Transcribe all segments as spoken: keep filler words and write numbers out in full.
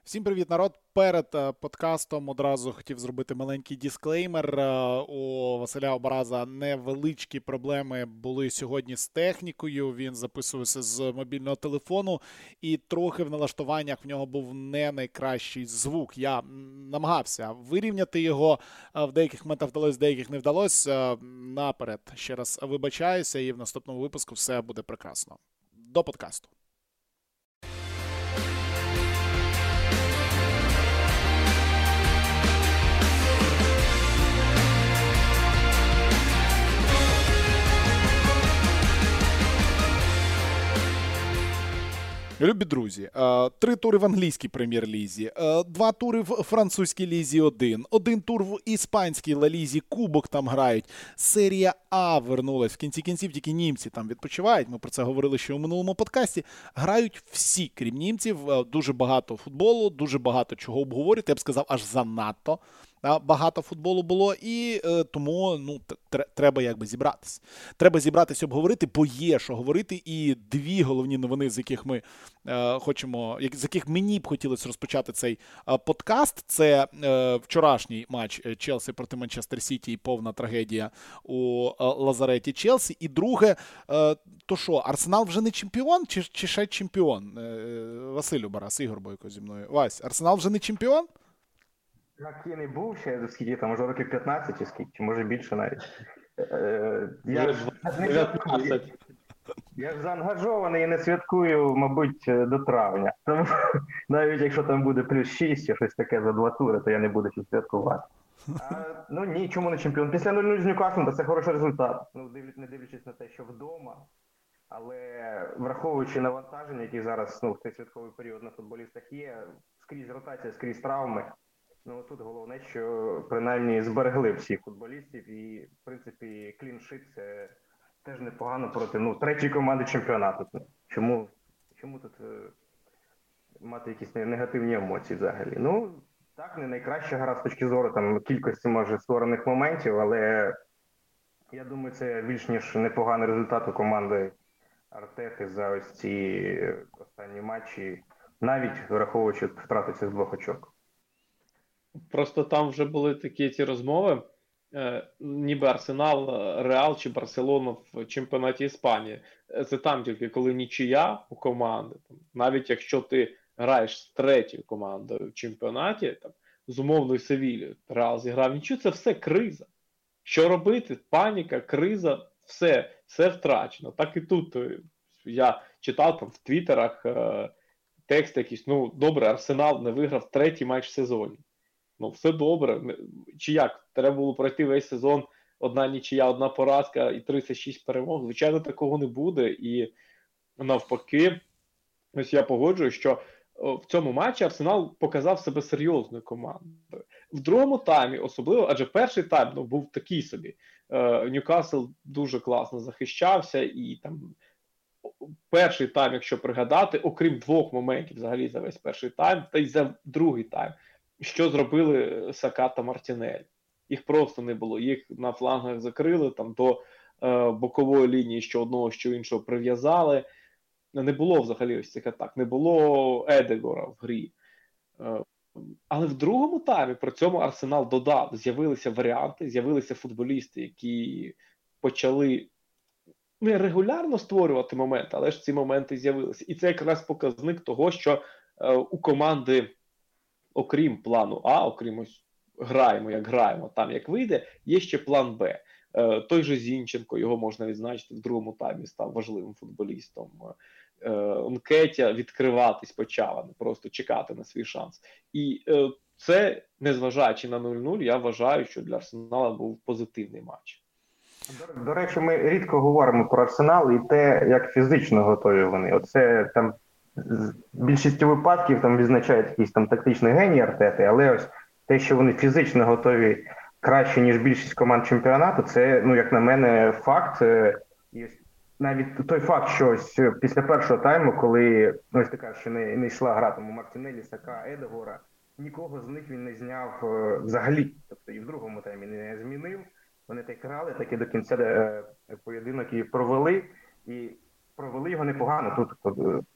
Всім привіт, народ! Перед е, подкастом одразу хотів зробити маленький дисклеймер. Е, У Василя Образа невеличкі проблеми були сьогодні з технікою. Він записувався з мобільного телефону, і трохи в налаштуваннях в нього був не найкращий звук. Я м, намагався вирівняти його. Е, В деяких моментах вдалося, в деяких не вдалося. Е, Наперед ще раз вибачаюся, і в наступному випуску все буде прекрасно. До подкасту. Любі друзі, е, три тури в англійській прем'єр-лізі, е, два тури в французькій лізі один, один тур в іспанській ла-лізі, кубок там грають. Серія А вернулась. В кінці кінців тільки німці там відпочивають. Ми про це говорили ще у минулому подкасті. Грають всі, крім німців. Е, Дуже багато футболу, дуже багато чого обговорювати. Я б сказав, аж занадто. А, Багато футболу було, і е, тому ну, тр- треба якби зібратись. Треба зібратись, обговорити, бо є що говорити, і дві головні новини, з яких ми е, хочемо, як, з яких мені б хотілося розпочати цей е, подкаст, це е, вчорашній матч Челсі проти Манчестер Сіті і повна трагедія у е, лазареті Челсі. І друге, е, то що, Арсенал вже не чемпіон, чи, чи ще чемпіон? Е, Василю Барас, Ігор Бойко зі мною. Вась, Арсенал вже не чемпіон? Так і не був ще, скільки там, може років п'ятнадцять чи скільки, чи може більше навіть. Е, Я ж не святкую. Я ж заангажований і не святкую, мабуть, до травня. Тому навіть якщо там буде плюс шість чи щось таке за два тури, то я не буду ще святкувати. А, ну ні, чому не чемпіон? Після нуль нуль з Ньюкаслом це хороший результат. Ну, дивлячись, не дивлячись на те, що вдома. Але враховуючи навантаження, які зараз ну, в цей святковий період на футболістах є, скрізь ротація, скрізь травми. Ну, тут головне, що принаймні зберегли всіх футболістів і, в принципі, клін-шит – це теж непогано проти ну, третьої команди чемпіонату. Чому, чому тут е, мати якісь негативні емоції взагалі? Ну, так, не найкраща гра з точки зору там, кількості, може, створених моментів, але я думаю, це більш ніж непоганий результат у команди Артети за ось ці останні матчі, навіть враховуючи втрату цих двох очок. Просто там вже були такі ці розмови, е, ніби Арсенал, Реал чи Барселона в чемпіонаті Іспанії. Це там тільки коли нічия у команди. Там, навіть якщо ти граєш з третьою командою в чемпіонаті, там, з умовною Севілією, Реал зіграв нічию, це все криза. Що робити? Паніка, криза, все, все втрачено. Так і тут я читав там в твіттерах е, текст якийсь, ну добре, Арсенал не виграв третій матч в сезоні. Ну, все добре. Чи як? Треба було пройти весь сезон, одна нічия, одна поразка і тридцять шість перемог. Звичайно, такого не буде. І навпаки, ось я погоджую, що в цьому матчі Арсенал показав себе серйозною командою. В другому таймі особливо, адже перший тайм ну, був такий собі. Ньюкасл дуже класно захищався і там перший тайм, якщо пригадати, окрім двох моментів взагалі за весь перший тайм, та й за другий тайм, що зробили Сака та Мартінель. Їх просто не було. Їх на флангах закрили, там до е, бокової лінії що одного, що іншого прив'язали. Не було взагалі ось цих атак. Не було Едегора в грі. Е, але в другому таймі при цьому Арсенал додав. З'явилися варіанти, з'явилися футболісти, які почали не регулярно створювати моменти, але ж ці моменти з'явилися. І це якраз показник того, що е, у команди окрім плану А, окрім ось граємо, як граємо, там як вийде, є ще план Б. Е, той же Зінченко, його можна відзначити, в другому таймі став важливим футболістом. Е, Нкетя відкриватись почав, а не просто чекати на свій шанс. І е, це, незважаючи на нуль нуль, я вважаю, що для Арсенала був позитивний матч. До, до речі, ми рідко говоримо про Арсенал і те, як фізично готові вони. Оце там в більшості випадків там відзначають якийсь там тактичний геній Артети, але ось те, що вони фізично готові краще, ніж більшість команд чемпіонату, це, ну, як на мене, факт. І навіть той факт, що ось після першого тайму, коли, ну, ось така, що не, не йшла гра там у Мартінелі, Сака, Едегора, нікого з них він не зняв взагалі. Тобто і в другому таймі не змінив. Вони так грали, так і до кінця е, поєдинок і провели. І провели його непогано. Тут, тут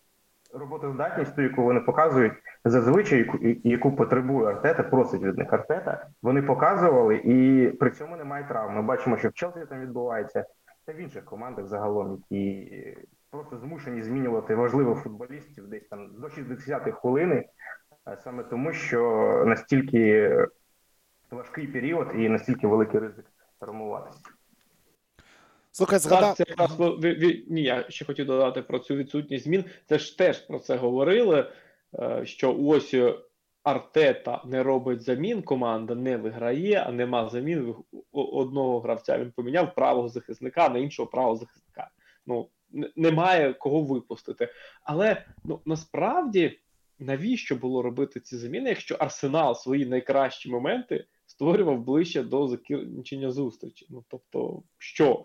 роботоздатність, ту, яку вони показують, зазвичай, яку, яку потребує Артета, просить від них Артета, вони показували, і при цьому немає травм. Ми бачимо, що в Челсі там відбувається, та в інших командах загалом, які просто змушені змінювати важливих футболістів десь там до шістдесятої хвилини, саме тому, що настільки важкий період і настільки великий ризик травмуватися. Слухай, згадав... Так, це якраз, ви, ви, ні, я ще хотів додати про цю відсутність змін. Це ж теж про це говорили, що ось Артета не робить замін, команда не виграє, а нема замін. Одного гравця він поміняв правого захисника на іншого правого захисника. Ну, немає кого випустити. Але ну, насправді, навіщо було робити ці заміни, якщо Арсенал свої найкращі моменти створював ближче до закінчення зустрічі? Ну, тобто, що?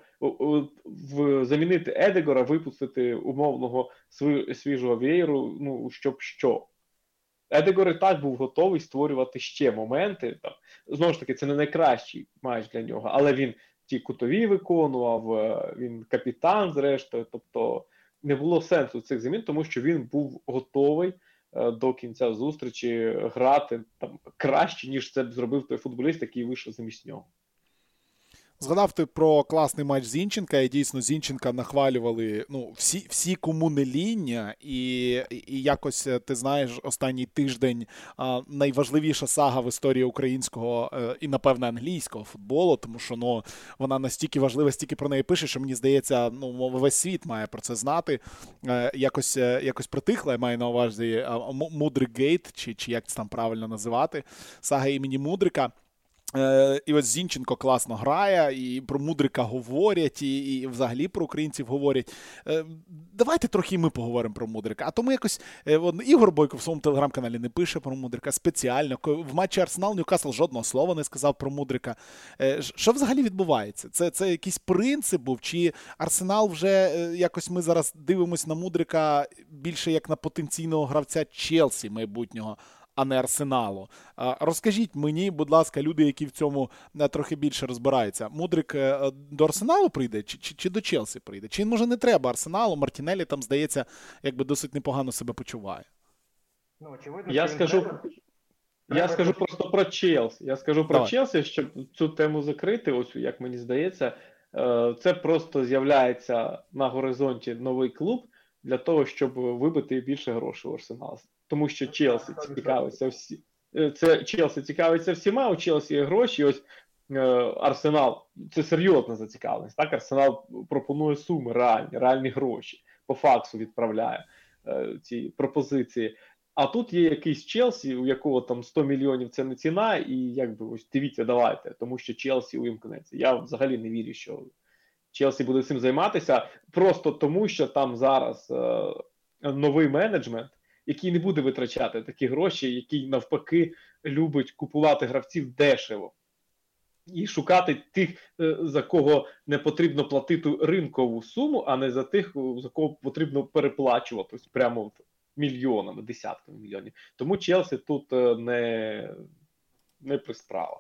В, замінити Едегора, випустити умовного свіжого Вєєру, ну, щоб що? Edegor і так був готовий створювати ще моменти. Там, знову ж таки, це не найкращий матч для нього, але він ті кутові виконував, він капітан зрештою, тобто не було сенсу цих замін, тому що він був готовий до кінця зустрічі грати там краще, ніж це б зробив той футболіст, який вийшов замість нього. Згадав ти про класний матч Зінченка, і дійсно Зінченка нахвалювали ну, всі, всі кому не ління, і, і якось, ти знаєш, останній тиждень а, найважливіша сага в історії українського а, і, напевне, англійського футболу, тому що ну, вона настільки важлива, стільки про неї пише, що мені здається, ну, весь світ має про це знати. А, якось, якось притихла, я маю на увазі Мудрик Гейт, чи, чи як це там правильно називати, сага імені Мудрика. І ось Зінченко класно грає, і про Мудрика говорять, і, і взагалі про українців говорять. Давайте трохи ми поговоримо про Мудрика. А то ми якось... Ігор Бойко в своєму телеграм-каналі не пише про Мудрика спеціально. В матчі Арсенал-Ньюкасл жодного слова не сказав про Мудрика. Що взагалі відбувається? Це, це якийсь принцип був? Чи Арсенал вже якось ми зараз дивимося на Мудрика більше як на потенційного гравця Челсі майбутнього, а не Арсеналу. Розкажіть мені, будь ласка, люди, які в цьому трохи більше розбираються. Мудрик до Арсеналу прийде чи, чи, чи до Челсі прийде? Чи, може, не треба Арсеналу? Мартінеллі там, здається, якби досить непогано себе почуває. Ну, очевидно, я скажу, треба... я скажу просто про Челсі. Я скажу про Давай. Челсі, щоб цю тему закрити, ось як мені здається, це просто з'являється на горизонті новий клуб для того, щоб вибити більше грошей у Арсенал. Тому що Челсі цікавиться всі. Це Челсі цікавиться всіма, у Челсі є гроші. Ось е, Арсенал, це серйозна зацікавленість. Так, Арсенал пропонує суми реальні, реальні гроші. По факсу відправляє е, ці пропозиції. А тут є якийсь Челсі, у якого там сто мільйонів це не ціна, і якби ось дивіться, давайте, тому що Челсі увімкнеться. Я взагалі не вірю, що Челсі буде цим займатися, просто тому, що там зараз е, новий менеджмент, який не буде витрачати такі гроші, який навпаки любить купувати гравців дешево і шукати тих, за кого не потрібно платити ринкову суму, а не за тих, за кого потрібно переплачувати прямо мільйонами, десятками мільйонів. Тому Челсі тут не, не при справах.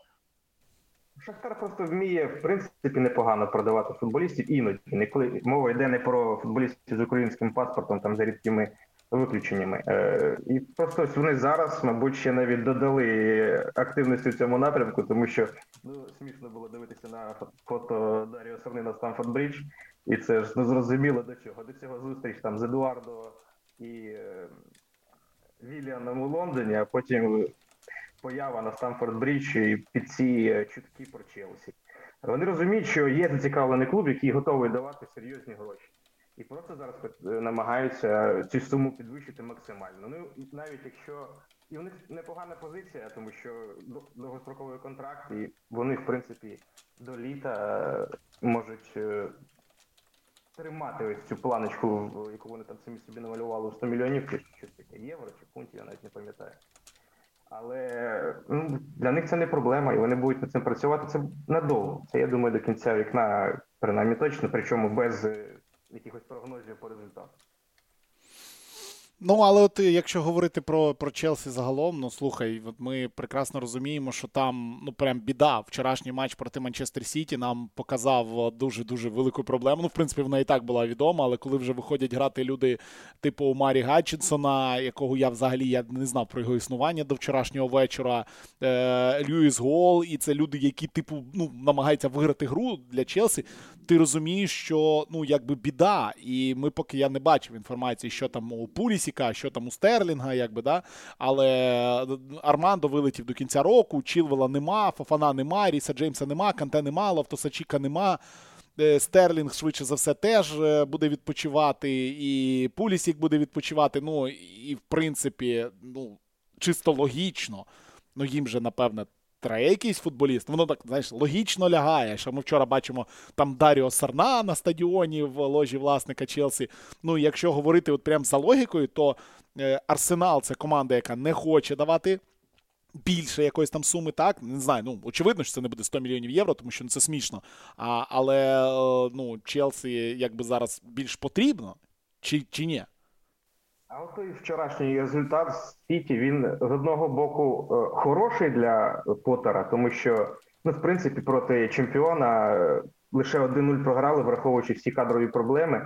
Шахтар просто вміє, в принципі, непогано продавати футболістів іноді. Не коли мова йде не про футболістів з українським паспортом, там за рідкими виключеннями. Е, і просто ось вони зараз, мабуть, ще навіть додали активності в цьому напрямку, тому що ну, смішно було дивитися на фото Даріо Сорни на Стамфорд-Бридж, і це ж ну, зрозуміло до чого. До цього зустріч там з Едуардо і е, Вільяном у Лондоні, а потім поява на Стамфорд-Бридж і під ці чутки про Челсі. Вони розуміють, що є зацікавлений клуб, який готовий давати серйозні гроші. І просто зараз намагаються цю суму підвищити максимально. Ну, навіть якщо... І в них непогана позиція, тому що довгостроковий контракт, і вони, в принципі, до літа можуть тримати ось цю планочку, яку вони там самі собі намалювали у сто мільйонів, чи щось таке, євро, чи фунтів, я навіть не пам'ятаю. Але ну, для них це не проблема, і вони будуть над цим працювати. Це надовго. Це, я думаю, до кінця вікна, принаймні точно, причому без якихось прогнозів по результату. Ну, але от якщо говорити про, про Челсі загалом, ну слухай, от ми прекрасно розуміємо, що там ну прям біда. Вчорашній матч проти Манчестер Сіті нам показав дуже-дуже велику проблему. Ну, в принципі, вона і так була відома, але коли вже виходять грати люди типу Марі Гатчинсона, якого я взагалі я не знав про його існування до вчорашнього вечора, е, Льюіс Гол, і це люди, які типу ну намагаються виграти гру для Челсі, ти розумієш, що ну якби біда. І ми поки я не бачив інформації, що там у Пулісі, що там у Стерлінга, якби, да? Але Армандо вилетів до кінця року, Чілвела нема, Фофана нема, Ріса Джеймса нема, Канте нема, Лофтуса-Чіка нема, Стерлінг, швидше за все, теж буде відпочивати, і Пулісік буде відпочивати, ну, і, в принципі, ну, чисто логічно, ну, їм же, напевне, треба якийсь футболіст. Воно так, знаєш, логічно лягає, що ми вчора бачимо там Даріо Сарна на стадіоні в ложі власника Челсі. Ну, якщо говорити от прям за логікою, то е, Арсенал – це команда, яка не хоче давати більше якоїсь там суми, так? Не знаю, ну, очевидно, що це не буде сто мільйонів євро, тому що ну, це смішно. А, але, е, ну, Челсі якби зараз більш потрібно, чи, чи ні? А от той вчорашній результат Сіті, він з одного боку хороший для Поттера, тому що, ну, в принципі, проти чемпіона лише один нуль програли, враховуючи всі кадрові проблеми.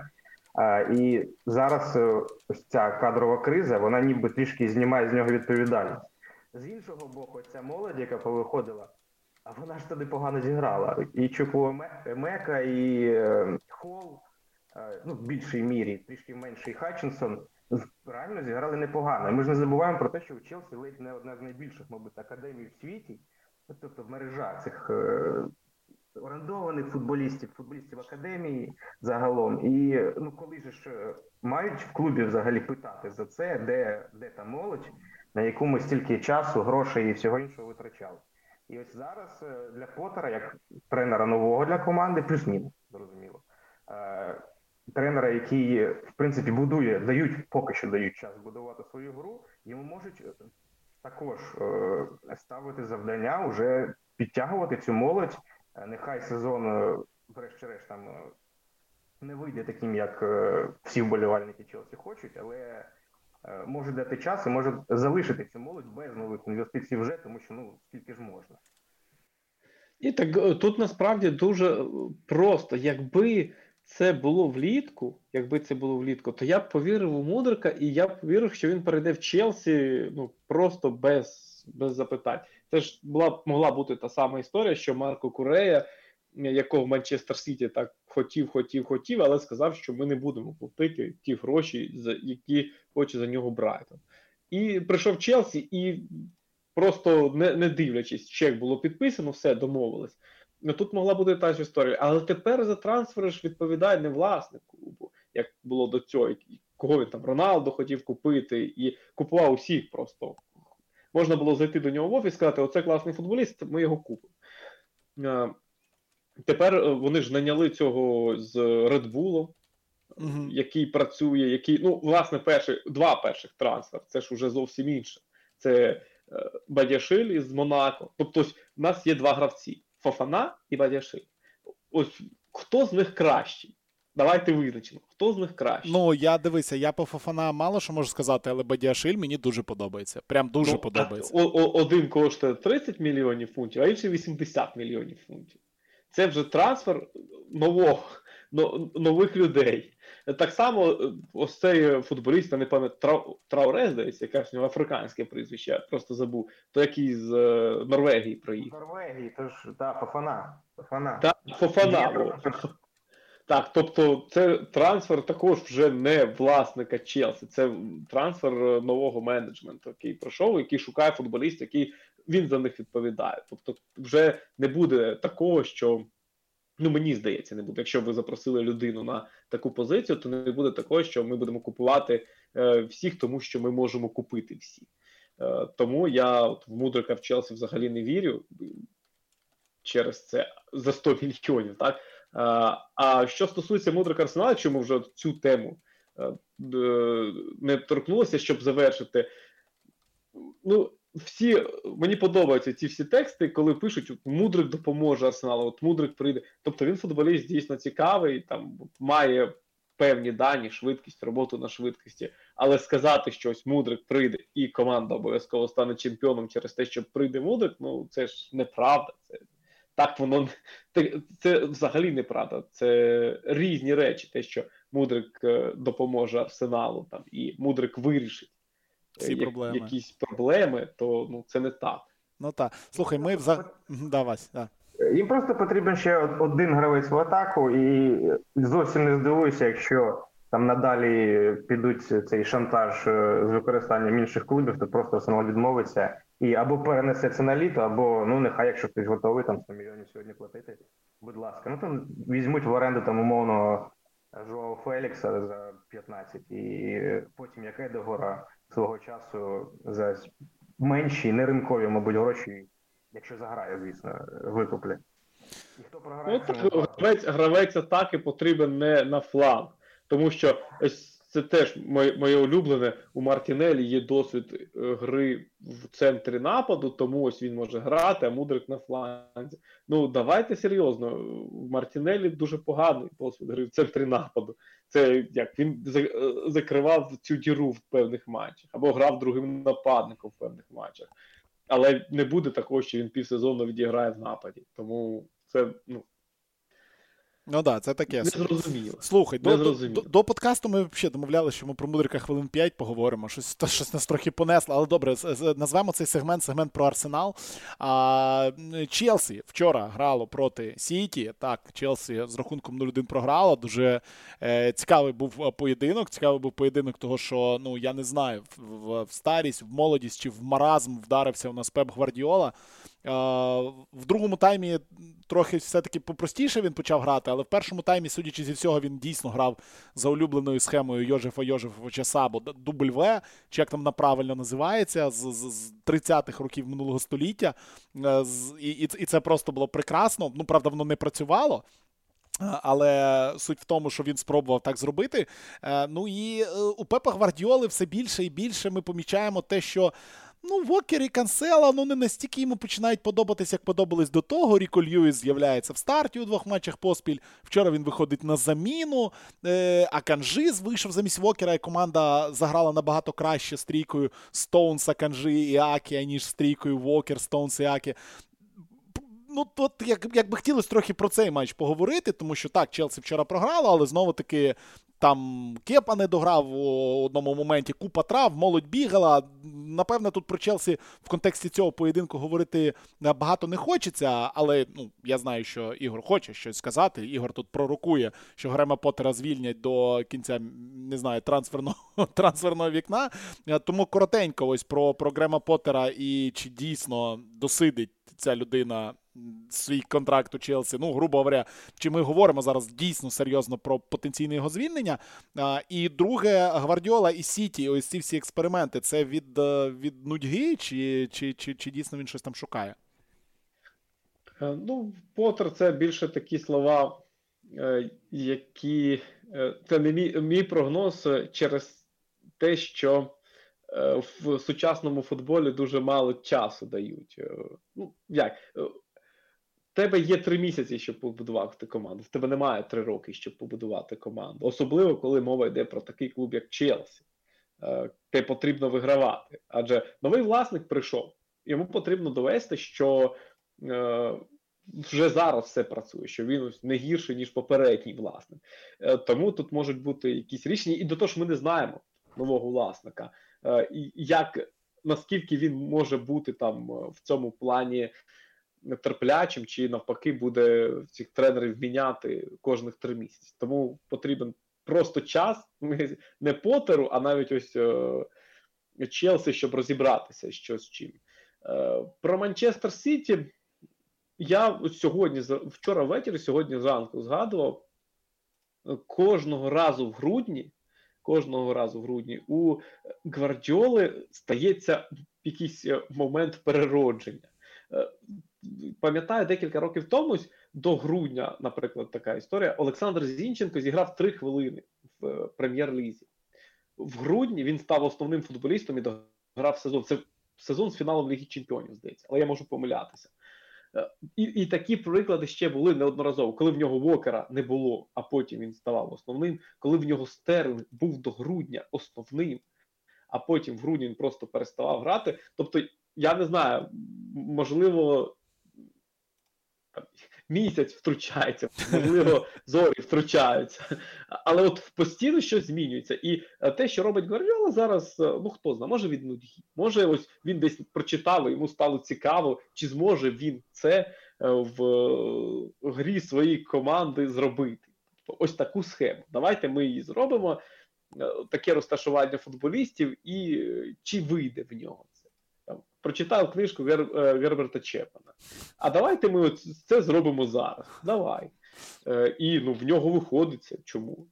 І зараз ось ця кадрова криза, вона ніби трішки знімає з нього відповідальність. З іншого боку, ця молодь, яка повиходила, а вона ж тоді погано зіграла. І Чупуемека, і Холл, ну, в більшій мірі, трішки менший Хатчинсон, реально зіграли непогано. І ми ж не забуваємо про те, що у Челсі ледь не одна з найбільших, мабуть, академій в світі, тобто в мережах цих е, орендованих футболістів, футболістів академії загалом. І ну коли ж мають в клубі взагалі питати за це, де, де та молодь, на яку ми стільки часу, грошей і всього іншого витрачали. І ось зараз для Поттера, як тренера нового для команди, плюс-мінус, зрозуміло, е, тренера, який, в принципі, будує, дають, поки що дають час будувати свою гру, йому можуть також е, ставити завдання, вже підтягувати цю молодь. Нехай сезон, врешті-решт, там не вийде таким, як е, всі вболівальники Челсі хочуть, але е, може дати час і може залишити цю молодь без нових інвестицій вже, тому що, ну, скільки ж можна. І так, тут насправді дуже просто, якби це було влітку, якби це було влітку, то я б повірив у Мудрика, і я б повірив, що він перейде в Челсі, ну, просто без, без запитань. Це ж була, могла бути та сама історія, що Марко Курея, якого Манчестер Сіті так хотів, хотів, хотів, але сказав, що ми не будемо платити ті гроші, які хоче за нього Брайтон. І прийшов Челсі, і просто не, не дивлячись, чек було підписано, все, домовились. Ну, тут могла бути та ж історія. Але тепер за трансфери ж відповідає не власник клубу, як було до цього. Кого він там, Роналдо хотів купити, і купував усіх просто. Можна було зайти до нього в офіс і сказати, оце класний футболіст, ми його купимо. Тепер вони ж наняли цього з Red Bull, uh-huh. який працює, який, ну, власне, перший, два перших трансфер, це ж уже зовсім інше. Це Бадіашиль із Монако. Тобто, ось, у нас є два гравці. Фофана і Бадіашиль. Ось хто з них кращий? Давайте визначимо. Хто з них кращий? Ну, я дивися, я по Фофана мало що можу сказати, але Бадіашиль мені дуже подобається. Прям дуже ну, подобається. О, о, один коштує тридцять мільйонів фунтів, а інший вісімдесят мільйонів фунтів. Це вже трансфер нового, но, нових людей. Так само ось цей футболіст, я не пам'ятаю, Трау, Трауре, здається, якесь у нього африканське прізвище, я просто забув, то який з е, Норвегії приїхав. Норвегії, то ж, так, Фофана. Фофана. Так, Фофана. Так, тобто це трансфер також вже не власника Челсі, це трансфер нового менеджменту, який пройшов, який шукає футболістів, який він за них відповідає. Тобто вже не буде такого, що, ну мені здається, не буде. Якщо ви запросили людину на таку позицію, то не буде такого, що ми будемо купувати е, всіх, тому що ми можемо купити всіх. Е, тому я от, в Мудрика в Челсі взагалі не вірю через це за сто мільйонів, так? А, а що стосується Мудрика Арсенала, чому вже цю тему е, не торкнулося, щоб завершити, ну, всі, мені подобаються ці всі тексти, коли пишуть, от, Мудрик допоможе Арсеналу, от Мудрик прийде. Тобто він футболіст дійсно цікавий, там має певні дані, швидкість, роботу на швидкості. Але сказати, що ось Мудрик прийде і команда обов'язково стане чемпіоном через те, що прийде Мудрик, ну це ж неправда. Це, так воно, це взагалі неправда. Це різні речі. Те, що Мудрик допоможе Арсеналу там, і Мудрик вирішить всі як, проблеми. якісь проблеми, то ну, це не так. Ну так. Слухай, ми взагалі... Да, Вась, да. Їм просто потрібен ще один гравець в атаку, і зовсім не здивуюся, якщо там надалі підуть цей шантаж з використанням інших клубів, то просто Арсенал відмовиться і або перенесе це на літо, або, ну, нехай, якщо хтось готовий там сто мільйонів сьогодні платити, будь ласка. Ну, там візьмуть в оренду, там, умовно, Жоао Фелікса за п'ятнадцять, і потім як Едегора свого часу за менші, не ринкові, мабуть, гроші, якщо заграє, звісно, викуплять. І хто програє? Ну, так, гравець, гравець атаки потрібен не на фланг, тому що ось це теж моє, моє улюблене, у Мартінелі є досвід гри в центрі нападу, тому ось він може грати, а Мудрик на фланзі. Ну, давайте серйозно, у Мартінелі дуже поганий досвід гри в центрі нападу. Це як він закривав цю діру в певних матчах, або грав другим нападником в певних матчах. Але не буде такого, що він півсезону відіграє в нападі. Тому це, ну... Ну так, це таке. Незрозуміло. Слухай, до, до, до, до подкасту ми взагалі домовлялися, що ми про Мудрика хвилин п'ять поговоримо. Щось, щось нас трохи понесло. Але добре, назвемо цей сегмент, сегмент про Арсенал. А, Челсі вчора грало проти Сіті. Так, Челсі з рахунком нуль один програло. Дуже е, цікавий був поєдинок. Цікавий був поєдинок того, що, ну, я не знаю, в, в старість, в молодість чи в маразм вдарився у нас Пеп Гвардіола. В другому таймі трохи все-таки попростіше він почав грати, але в першому таймі, судячи зі всього, він дійсно грав за улюбленою схемою Йожефа Йожефовича Сабо, дубль В, чи як там вона правильно називається, з, з, з тридцятих років минулого століття. І, і, і це просто було прекрасно. Ну, правда, воно не працювало. Але суть в тому, що він спробував так зробити. Ну і у Пепа Гвардіоли все більше і більше ми помічаємо те, що ну, Вокер і Кансело, ну, не настільки йому починають подобатися, як подобались до того. Ріко Льюіс з'являється в старті у двох матчах поспіль. Вчора він виходить на заміну. Е, Аканжі вийшов замість Вокера, і команда заграла набагато краще стрійкою Стоунс, Аканжі і Акі, ніж стрійкою Вокер, Стоунс і Акі. Ну, тут, як, як би хотілося трохи про цей матч поговорити, тому що так, Челсі вчора програла, але знову-таки там Кепа не дограв у одному моменті, купа трав, молодь бігала. Напевно, тут про Челсі в контексті цього поєдинку говорити багато не хочеться, але ну, я знаю, що Ігор хоче щось сказати. Ігор тут пророкує, що Грема Поттера звільнять до кінця, не знаю, трансферного, трансферного вікна. Тому коротенько ось про, про Грема Поттера і чи дійсно досидить ця людина свій контракт у Челсі. Ну, грубо говоря, чи ми говоримо зараз дійсно серйозно про потенційне його звільнення. А, і друге, Гвардіола і Сіті, ось ці всі експерименти, це від, від нудьги, чи, чи, чи, чи дійсно він щось там шукає? Ну, Поттер – це більше такі слова, які... Це не мій, мій прогноз через те, що в сучасному футболі дуже мало часу дають. Ну, як? В тебе є три місяці, щоб побудувати команду. В тебе немає три роки, щоб побудувати команду. Особливо, коли мова йде про такий клуб, як Челсі. Де потрібно вигравати. Адже новий власник прийшов. Йому потрібно довести, що вже зараз все працює, що він не гірший, ніж попередній власник. Тому тут можуть бути якісь рішення. І до того ж ми не знаємо нового власника. Як, наскільки він може бути там в цьому плані терплячим, чи навпаки буде цих тренерів міняти кожних три місяці. Тому потрібен просто час, не Поттеру, а навіть ось е, Челсі, щоб розібратися що з чим. Е, про Манчестер Сіті я ось сьогодні, вчора ввечері, сьогодні зранку згадував, кожного разу в грудні, кожного разу в грудні у Гвардіоли стається якийсь момент переродження. Пам'ятаю, декілька років тому, до грудня, наприклад, така історія, Олександр Зінченко зіграв три хвилини в Прем'єр-лізі. В грудні він став основним футболістом і дограв сезон. Це сезон з фіналом Ліги Чемпіонів, здається, але я можу помилятися. І, і такі приклади ще були неодноразово. Коли в нього Вокера не було, а потім він ставав основним. Коли в нього Стерлінг був до грудня основним, а потім в грудні він просто переставав грати. Тобто, я не знаю, можливо, місяць втручається, можливо, зорі втручаються. Але от постійно щось змінюється. І те, що робить Гвардіола зараз, ну хто знає, може від нудьги. Може ось він десь прочитав, і йому стало цікаво, чи зможе він це в грі своєї команди зробити. Ось таку схему. Давайте ми її зробимо, таке розташування футболістів, і чи вийде в нього це. Там, прочитав книжку Гер, Герберта Чепмана. А давайте ми от це зробимо зараз. Давай. Е, і ну, в нього виходить. Чому?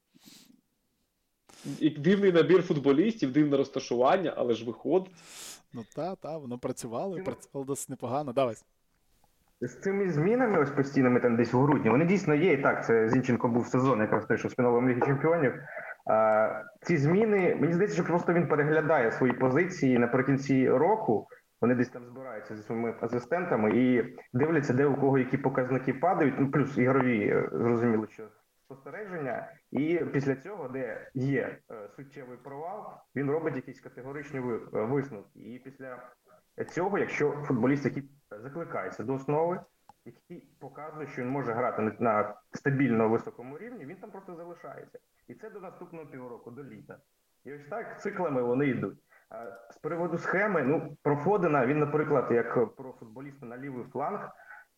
І дивний набір футболістів, дивне розташування, але ж виходить. Ну так, так, воно працювало, і працювало досить непогано. Давай. З цими змінами ось постійними там десь у грудні, вони дійсно є, і так, це Зінченко був сезон, якраз той, що в фіналовому Лігі Чемпіонів. А, ці зміни, мені здається, що просто він переглядає свої позиції наприкінці року, вони десь там збираються зі своїми асистентами і дивляться, де у кого які показники падають, ну плюс ігрові, зрозуміло, що спостереження, і після цього, де є е, суттєвий провал, він робить якісь категоричні висновки. І після цього, якщо футболіст, який закликається до основи, який показує, що він може грати на стабільно високому рівні, він там просто залишається. І це до наступного півроку, до літа. І ось так циклами вони йдуть. А з приводу схеми, ну, про Фодена, він, наприклад, як про футболіста на лівий фланг,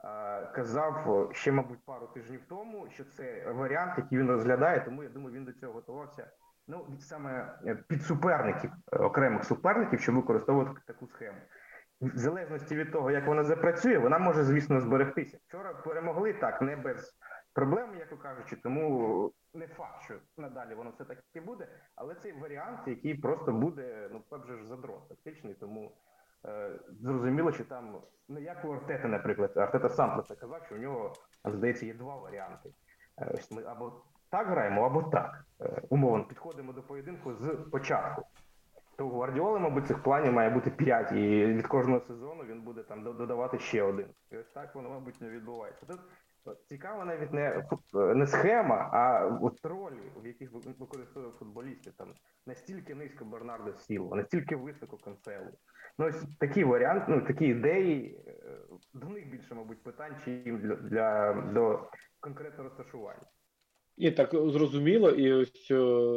казав ще, мабуть, пару тижнів тому, що це варіант, який він розглядає, тому я думаю, він до цього готувався, ну, саме під суперників, окремих суперників, щоб використовувати таку схему. В залежності від того, як вона запрацює, вона може, звісно, зберегтися. Вчора перемогли, так, не без проблем, як кажучи, тому не факт, що надалі воно все таки буде, але цей варіант, який просто буде, ну, пеп же ж задрот фактичний, тому е, зрозуміло, що там, ну, як у Артети, наприклад, Артета сам про це казав, що у нього, здається, є два варіанти. Е, ось ми або так граємо, або так. Е, умовно, підходимо до поєдинку з початку. То у Гвардіоли, мабуть, цих планів має бути п'ять, і від кожного сезону він буде там додавати ще один. І ось так воно, мабуть, не відбувається. Тут цікава навіть не, не схема, а от ролі, в яких використовують футболісти. Там настільки низько Бернардо Сілва, настільки високо Канцело. Ну ось такі варіанти, ну такі ідеї, до них більше, мабуть, питань, чим для, для до конкретного розташування. І так зрозуміло, і ось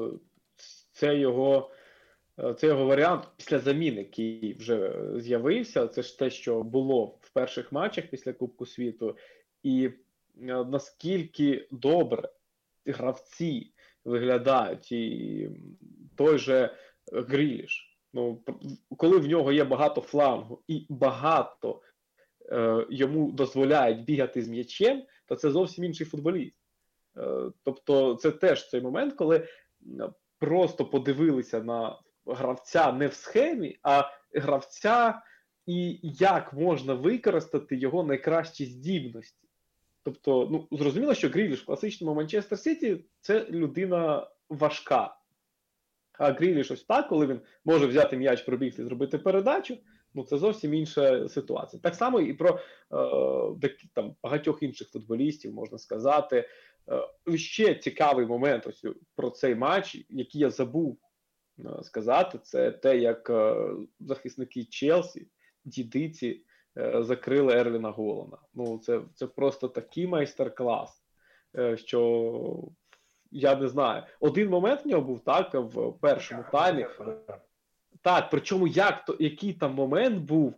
це його Це його варіант після заміни, який вже з'явився. Це ж те, що було в перших матчах після Кубку світу. І наскільки добре гравці виглядають. І той же Гріліш. Ну, коли в нього є багато флангу і багато е, йому дозволяють бігати з м'ячем, то це зовсім інший футболіст. Е, тобто це теж цей момент, коли просто подивилися на гравця не в схемі, а гравця і як можна використати його найкращі здібності. Тобто, ну, зрозуміло, що Гріліш в класичному Манчестер Сіті – це людина важка. А Гріліш ось так, коли він може взяти м'яч, пробігти, зробити передачу, ну, це зовсім інша ситуація. Так само і про е, там, багатьох інших футболістів можна сказати. Е, ще цікавий момент ось про цей матч, який я забув сказати, це те, як е, захисники Челсі, дідиці, е, закрили Ерліна Голана. Ну, це, це просто такий майстер-клас, е, що я не знаю. Один момент в нього був так в першому таймі. Так, причому як то, який там момент був,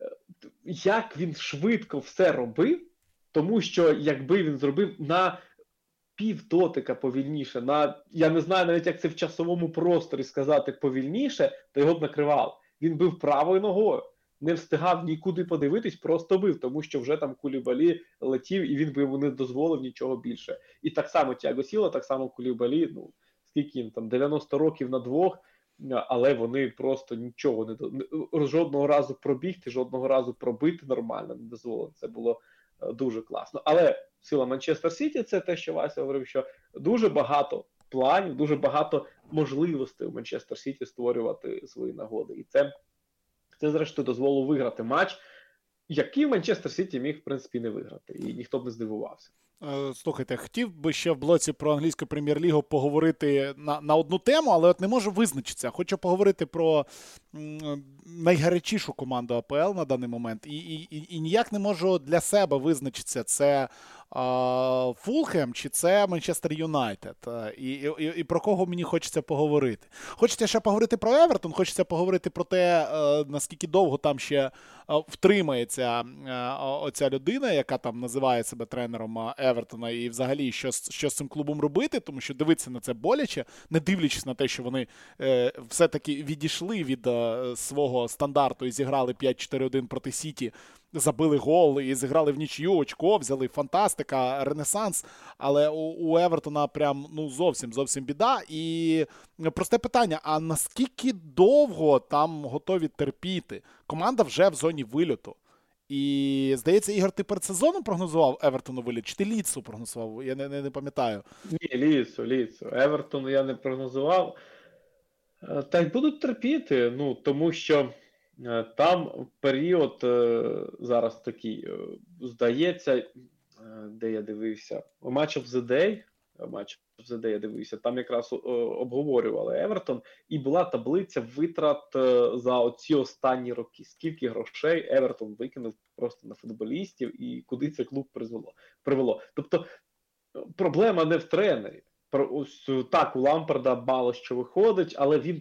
як він швидко все робив, тому що якби він зробив на пів дотика повільніше, на, я не знаю навіть, як це в часовому просторі сказати повільніше, то його б накривав. Він бив правою ногою, не встигав нікуди подивитись, просто бив, тому що вже там Кулібалі летів, і він би йому не дозволив нічого більше. І так само Тіаго Сілва, так само Кулібалі, ну, скільки їм там, дев'яносто років на двох, але вони просто нічого не дозволили. Жодного разу пробігти, жодного разу пробити нормально не дозволили. Це було дуже класно. Але сила Манчестер Сіті – це те, що Вася говорив, що дуже багато планів, дуже багато можливостей у Манчестер Сіті створювати свої нагоди. І це, це зрештою, дозволило виграти матч, який Манчестер Сіті міг, в принципі, не виграти. І ніхто б не здивувався. Слухайте, хотів би ще в блоці про англійську прем'єр-лігу поговорити на, на одну тему, але от не можу визначитися. Хочу поговорити про м, найгарячішу команду АПЛ на даний момент. І, і, і ніяк не можу для себе визначитися, це а, Фулхем чи це Манчестер Юнайтед. І, і, і про кого мені хочеться поговорити. Хочеться ще поговорити про Евертон, хочеться поговорити про те, наскільки довго там ще втримається оця людина, яка там називає себе тренером Евертона, і взагалі, що, що з цим клубом робити, тому що дивитися на це боляче, не дивлячись на те, що вони е, все-таки відійшли від е, свого стандарту і зіграли п'ять чотири один проти Сіті, забили гол і зіграли в нічию, очко взяли, фантастика, ренесанс, але у, у Евертона прям, ну, зовсім, зовсім біда. І просте питання, а наскільки довго там готові терпіти? Команда вже в зоні вильоту. І, здається, Ігор, ти перед сезоном прогнозував Евертону виліт? Чи ти Лідсу прогнозував? Я не, не, не пам'ятаю. Ні, Лідсу, Лідсу. Евертону я не прогнозував. Та й будуть терпіти, ну, тому що там період зараз такий, здається, де я дивився, Match of the Day, Match of the Day я дивився, там якраз обговорювали Евертон, і була таблиця витрат за оці останні роки. Скільки грошей Евертон викинув просто на футболістів і куди це клуб призвело, привело. Тобто проблема не в тренері. Так, у Лампарда мало що виходить, але він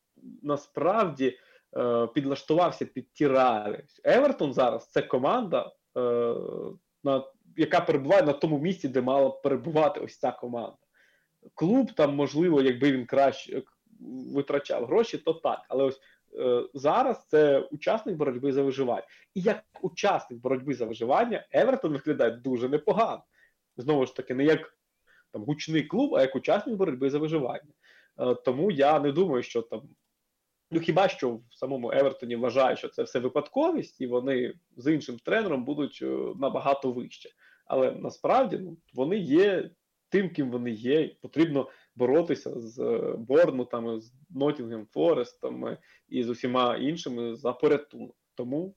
насправді е, підлаштувався під ті реалії. Евертон зараз – це команда, е, на, яка перебуває на тому місці, де мала перебувати ось ця команда. Клуб там, можливо, якби він краще витрачав гроші, то так. Але ось е, зараз це учасник боротьби за виживання. І як учасник боротьби за виживання Евертон виглядає дуже непогано. Знову ж таки, не як там гучний клуб, а як учасник боротьби за виживання. Е, тому я не думаю, що там, ну хіба що в самому Евертоні вважають, що це все випадковість, і вони з іншим тренером будуть е, набагато вище. Але насправді ну, вони є тим, ким вони є, і потрібно боротися з е, Борнмутами, з Ноттінгем Форестом і з усіма іншими за порятунок. Тому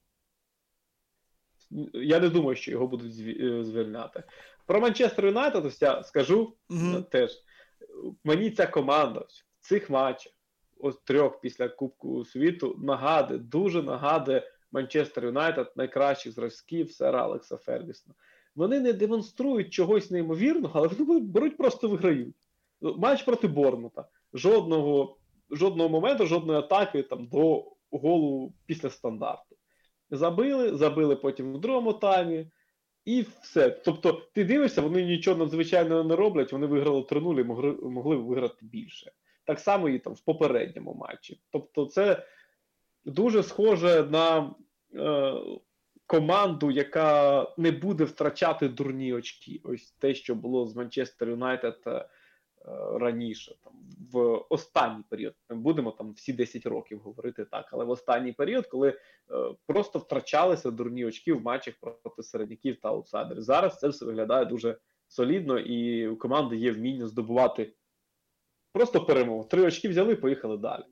я не думаю, що його будуть звільняти. Про Манчестер Юнайтед ось я скажу mm-hmm. теж. Мені ця команда в цих матчах, ось трьох після Кубку світу, нагадує, дуже нагадує Манчестер Юнайтед найкращих зразків сера Алекса Фергюсона. Вони не демонструють чогось неймовірного, але вони беруть, просто виграють. Матч проти Борнмута. Жодного, жодного моменту, жодної атаки там, до голу після стандарту. Забили, забили потім в другому таймі. І все. Тобто, ти дивишся, вони нічого надзвичайного не роблять, вони виграли три нуль і могли, могли виграти більше. Так само і там в попередньому матчі. Тобто, це дуже схоже на е, команду, яка не буде втрачати дурні очки. Ось те, що було з Манчестер Юнайтед е, раніше, там, в останній період. Ми будемо там всі десять років говорити так, але в останній період, коли е, просто втрачалися дурні очки в матчах проти середняків та аутсайдерів. Зараз це все виглядає дуже солідно, і у команди є вміння здобувати просто перемогу. Три очки взяли, поїхали далі.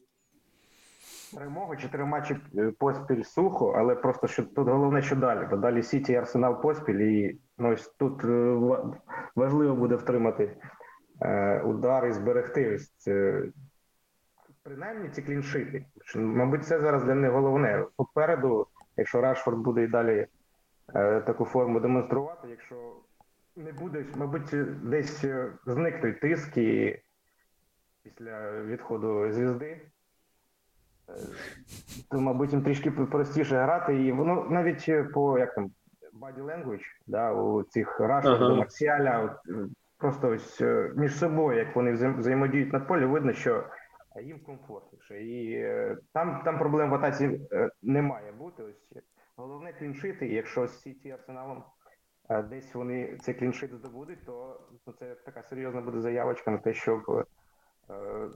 Перемога, чотири матчі поспіль сухо, але просто що тут головне, що далі. Бо далі Сіті і Арсенал поспіль, і ну, ось тут важливо буде втримати удар і зберегти ось це, принаймні ці кліншити. Мабуть, це зараз для них головне. Попереду, якщо Рашфорд буде і далі е, таку форму демонструвати, якщо не буде, мабуть, десь зникне тиск і після відходу звізди, е, то, мабуть, їм трішки простіше грати. І воно навіть по, як там, body language, да, у цих Рашфорда, ага. Марсіаля, от, просто ось між собою, як вони взаємодіють на полі, видно, що їм комфортніше. І е, там, там проблем в атаці е, не має бути. Ось головне кліншити, і якщо з Сіті Арсеналом е, десь вони цей кліншит здобудуть, то, то це така серйозна буде заявочка на те, щоб е,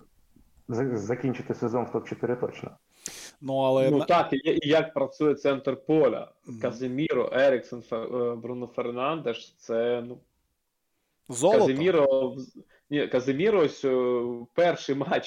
з- закінчити сезон в топ чотири точно. Ну, але... ну так, і як працює центр поля. Mm-hmm. Каземіро, Еріксон, Бруно Фернандеш, це, ну, Золото. Каземіро, ні, Каземіро ось перший матч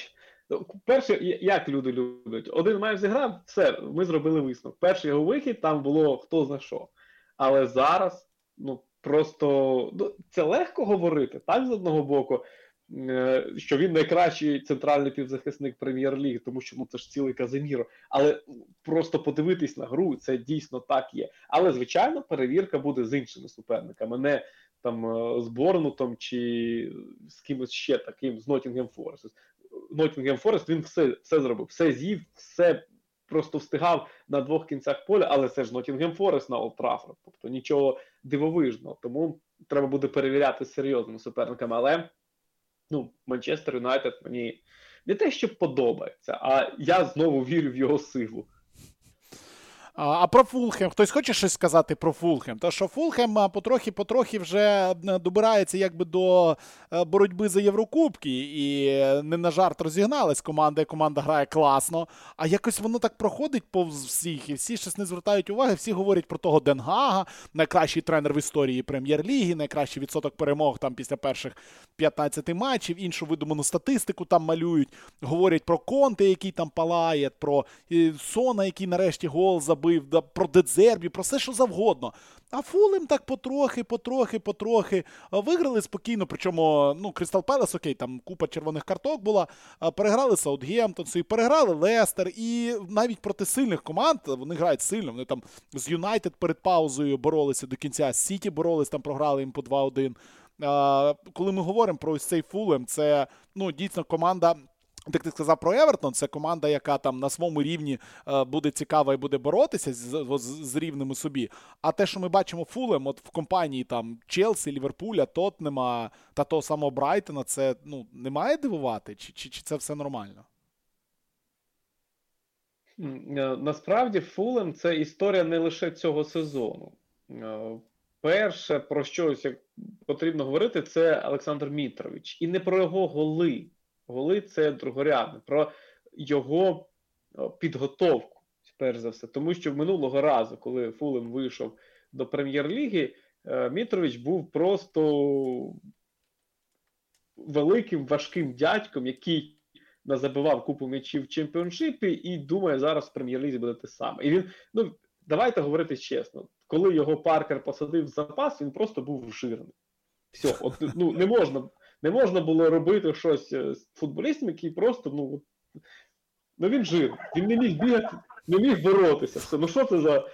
Перше, як люди люблять? Один матч зіграв, все, ми зробили висновок. Перший його вихід, там було хто зна що. Але зараз, ну, просто, ну, це легко говорити, так, з одного боку, що він найкращий центральний півзахисник прем'єр-ліги, тому що, ну, це ж цілий Казиміро. Але просто подивитись на гру, це дійсно так є. Але, звичайно, перевірка буде з іншими суперниками, не там з Борнмутом чи з кимось ще таким, з Ноттінгем Форест. Ноттінгем Форест, він все, все зробив, все з'їв, все просто встигав на двох кінцях поля, але це ж Ноттінгем Форест на Олд Траффорд, тобто нічого дивовижного, тому треба буде перевіряти з серйозними суперниками, але ну, Манчестер Юнайтед мені не те, що подобається, а я знову вірю в його силу. А, а про Фулхем, хтось хоче щось сказати про Фулхем? То що Фулхем потрохи-потрохи вже добирається якби до боротьби за Єврокубки і не на жарт розігналась команда, і команда грає класно, а якось воно так проходить повз всіх, і всі щось не звертають уваги, всі говорять про того Ден Гага, найкращий тренер в історії Прем'єр-ліги, найкращий відсоток перемог там після перших п'ятнадцяти матчів, іншу видуману статистику там малюють, говорять про Конте, який там палає, про Сона, який нарешті гол забив, про Дедзербі, про все, що завгодно. А Фулем так потрохи, потрохи, потрохи виграли спокійно, причому, ну, Кристал Пелес, окей, там купа червоних карток була, переграли Саутгемптон, переграли Лестер, і навіть проти сильних команд, вони грають сильно, вони там з Юнайтед перед паузою боролися до кінця, з Сіті боролись, там програли їм по два один. Коли ми говоримо про ось цей Фулем, це, ну, дійсно команда, як ти сказав про Евертон, це команда, яка там на своєму рівні е, буде цікава і буде боротися з, з, з рівними собі. А те, що ми бачимо Фулем от в компанії там Челсі, Ліверпуля, Тоттенема та того самого Брайтона, це, ну, не має дивувати? Чи, чи, чи це все нормально? Насправді Фулем – це історія не лише цього сезону. Перше, про що потрібно говорити, це Олександр Мітрович. І не про його голи. Голи – це другорядне, про його підготовку, перш за все. Тому що минулого разу, коли Фулем вийшов до Прем'єр-ліги, Мітрович був просто великим, важким дядьком, який назабивав купу м'ячів в чемпіоншипі і думає, зараз в Прем'єр-лізі буде те саме. І він, ну, давайте говорити чесно, коли його Паркер посадив в запас, він просто був жирний. Все, от, ну, не можна... Не можна було робити щось з футболістом, який просто, ну, ну він жив, він не міг бігати, не міг боротися. Все. Ну що це за...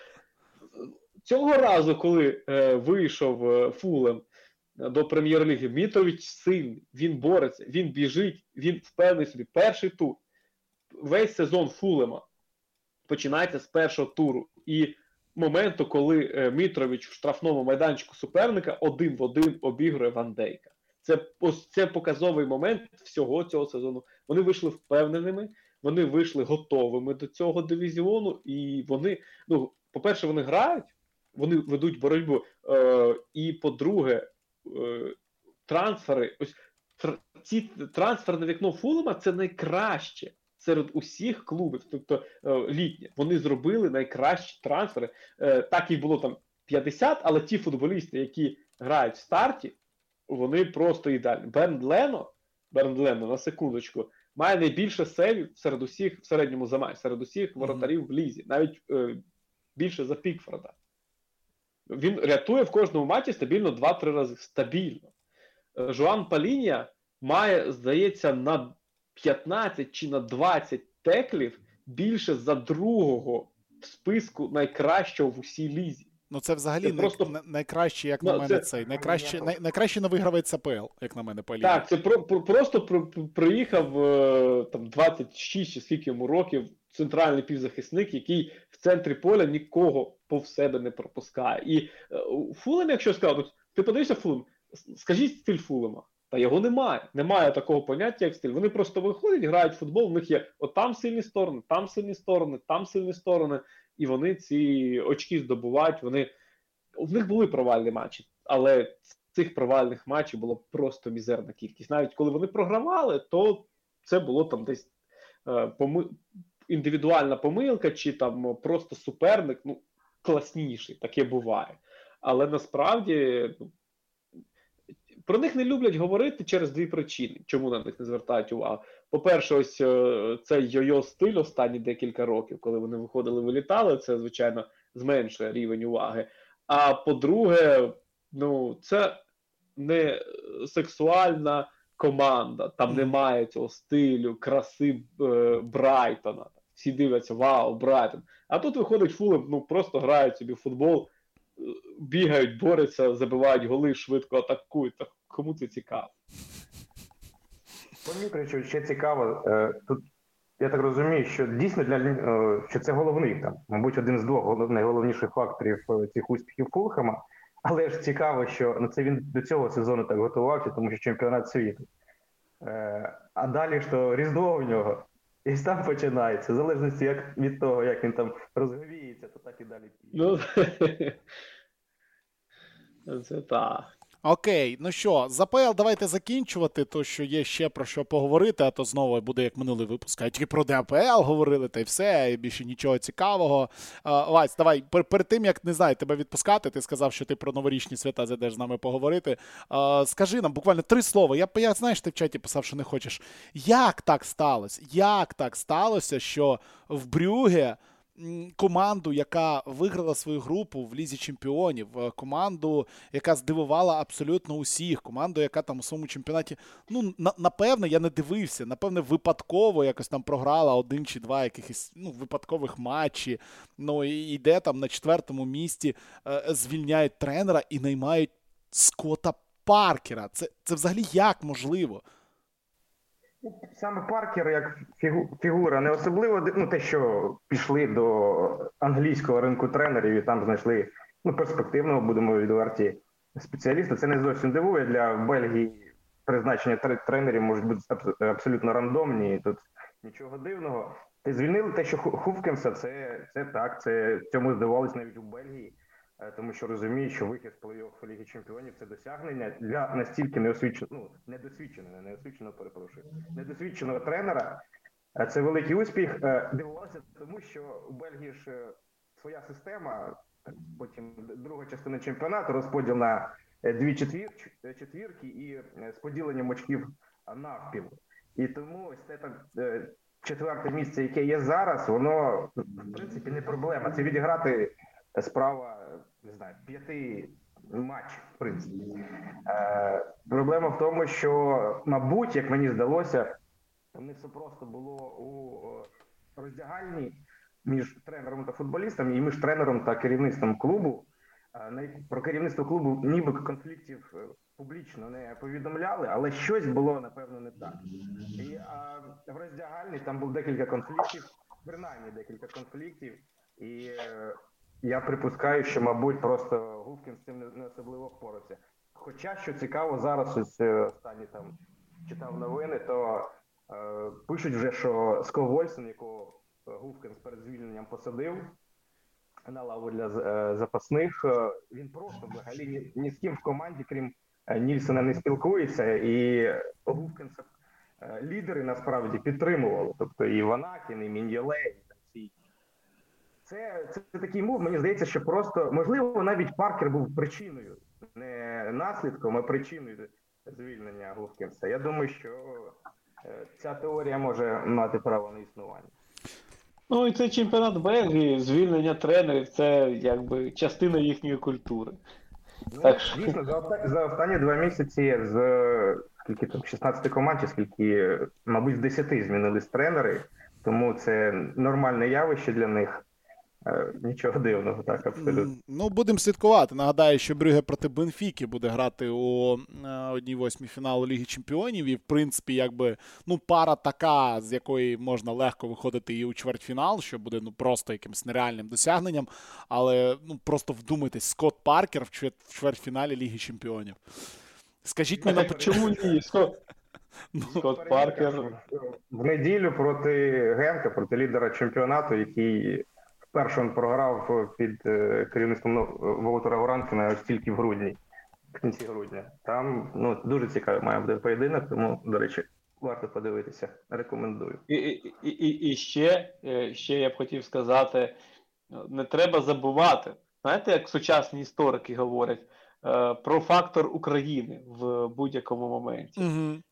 Цього разу, коли е, вийшов е, Фулем до Прем'єр-ліги, Мітрович сильний, він бореться, він біжить, він впевнений собі. Перший тур, весь сезон Фулема починається з першого туру. І моменту, коли е, Мітрович в штрафному майданчику суперника один в один обігрує Ван Дейка. Це, це показовий момент всього цього сезону. Вони вийшли впевненими, вони вийшли готовими до цього дивізіону, і вони, ну, по-перше, вони грають, вони ведуть боротьбу, е, і, по-друге, е, трансфери, ось тр, ці трансферне вікно Фулема – це найкраще серед усіх клубів, тобто е, літнє. Вони зробили найкращі трансфери. Е, так і було там п'ятдесят, але ті футболісти, які грають в старті, вони просто ідеальні. Бернд Лено, Бернд Лено, на секундочку, має найбільше сейвів серед усіх, в середньому за матч, серед усіх воротарів в лізі. Навіть е, більше за Пікфорда. Він рятує в кожному матчі стабільно два-три рази. Стабільно. Е, Жоан Палінія має, здається, на п'ятнадцять чи на двадцять теклів більше за другого в списку найкращого в усій лізі. Ну, це взагалі це най... просто... найкраще, як ну, на мене, це... цей. Найкраще, най... найкраще новий гравець АПЛ, як на мене, Паління. Так, це про, про, просто про, приїхав там двадцять шість чи скільки йому років центральний півзахисник, який в центрі поля нікого повз себе не пропускає. І uh, Фулем, якщо сказати, ти подивишся Фулем, скажіть стиль Фулема. Та його немає. Немає такого поняття, як стиль. Вони просто виходять, грають в футбол, в них є от там сильні сторони, там сильні сторони, там сильні сторони. І вони ці очки здобувають, вони... У них були провальні матчі, але цих провальних матчів було просто мізерна кількість. Навіть коли вони програвали, то це було там десь е, поми... індивідуальна помилка, чи там просто суперник, ну, класніший, таке буває. Але насправді... Ну, про них не люблять говорити через дві причини, чому на них не звертають увагу. по-перше, ось цей йо-йо стиль останні декілька років, коли вони виходили, вилітали, це, звичайно, зменшує рівень уваги. А по-друге, ну, це не сексуальна команда, там немає цього стилю, краси е, Брайтона. Всі дивляться, вау, Брайтон. А тут виходить Фулем, ну, просто грають собі в футбол, бігають, борються, забивають голи, швидко атакують. Так кому це цікаво? Помітно, ще цікаво, тут я так розумію, що дійсно для що це головний там, мабуть, один з двох найголовніших факторів цих успіхів Фулхема. Але ж цікаво, що ну, це він до цього сезону так готувався, тому що чемпіонат світу. А далі ж то Різдво у нього. І там починається. В залежності як, від того, як він там розговіється, то так і далі. Ну, це так. Окей, ну що, з АПЛ давайте закінчувати, то що є ще про що поговорити, а то знову буде як минулий випуск. А тільки про АПЛ говорили, та й все, і більше нічого цікавого. А, Вась, давай, пер- перед тим, як, не знаю, тебе відпускати, ти сказав, що ти про новорічні свята зайдеш з нами поговорити. А, скажи нам буквально три слова. Я, я знаєш, ти в чаті писав, що не хочеш. Як так сталося? Як так сталося, що в Брюгге команду, яка виграла свою групу в Лізі Чемпіонів, команду, яка здивувала абсолютно усіх, команду, яка там у своєму чемпіонаті, ну, на, напевно, я не дивився, напевне, випадково якось там програла один чи два якихось, ну, випадкових матчі, ну, і йде там на четвертому місці, е, звільняють тренера і наймають Скотта Паркера. Це, це взагалі як можливо? Саме Паркер як фігу, фігура не особливо, ну те, що пішли до англійського ринку тренерів і там знайшли ну, перспективного, будемо відверті, спеціаліста, це не зовсім дивує. Для Бельгії призначення тренерів можуть бути абсолютно рандомні, тут нічого дивного. Звільнили те, що Хувкенса, це, це так, це цьому здивувалися навіть у Бельгії, тому що розуміють, що вихід з плей-офф Ліги Чемпіонів – це досягнення для настільки неосвіченого, ну, недосвідченого, не неосвіченого, перепрошую, недосвідченого тренера. Це великий успіх. Дивувалося, тому що у Бельгії ж своя система, потім друга частина чемпіонату, розподіл на дві четвір, четвірки і з поділенням очків навпіл. І тому ось це так, четверте місце, яке є зараз, воно, в принципі, не проблема. Це відіграти справа, не знаю, п'яти матчів, в принципі. Е, проблема в тому, що, мабуть, як мені здалося, не все просто було у роздягальні між тренером та футболістом і між тренером та керівництвом клубу. Е, про керівництво клубу ніби конфліктів публічно не повідомляли, але щось було, напевно, не так. І а, в роздягальні там було декілька конфліктів, принаймні декілька конфліктів, і е, я припускаю, що, мабуть, просто Гувкін з цим не особливо впорався. Хоча, що цікаво, зараз ось останні там читав новини, то е, пишуть вже, що Скол Вольсон, якого Гувкін перед звільненням посадив на лаву для е, запасних, е, він просто взагалі ні, ні з ким в команді, крім е, Нільсона, не спілкується, і Гувкінса е, лідери насправді підтримували, тобто і Ванакін, і Міньоле, і там всі. Це, це, це такий мув, мені здається, що просто, можливо, навіть Паркер був причиною, не наслідком, а причиною звільнення Гувкінса. Я думаю, що е, ця теорія може мати право на існування. Ну і це чемпіонат Бельгії, звільнення тренерів, це якби частина їхньої культури. Ну, так, дійсно, за, оста... за останні два місяці з скільки там, шістнадцяти команд, чи скільки, мабуть, з десяти змінились тренери, тому це нормальне явище для них. Нічого дивного, так, абсолютно. Ну, будемо слідкувати. Нагадаю, що Брюгге проти Бенфіки буде грати у одній восьмій фіналу Ліги Чемпіонів. І, в принципі, якби, ну, пара така, з якої можна легко виходити і у чвертьфінал, що буде, ну, просто якимось нереальним досягненням. Але, ну, просто вдумайтесь, Скотт Паркер в чвертьфіналі Ліги Чемпіонів. Скажіть мені, чому ні? Скотт Паркер. В неділю проти Генка, проти лідера чемпіонату, який перший він програв під керівництвом Волтера Горанкіна ось тільки в грудні, в кінці грудня. Там, ну, дуже цікавий має бути поєдинок, тому, до речі, варто подивитися. Рекомендую. І, і, і, і ще, ще я б хотів сказати, не треба забувати, знаєте, як сучасні історики говорять, про фактор України в будь-якому моменті. Угу.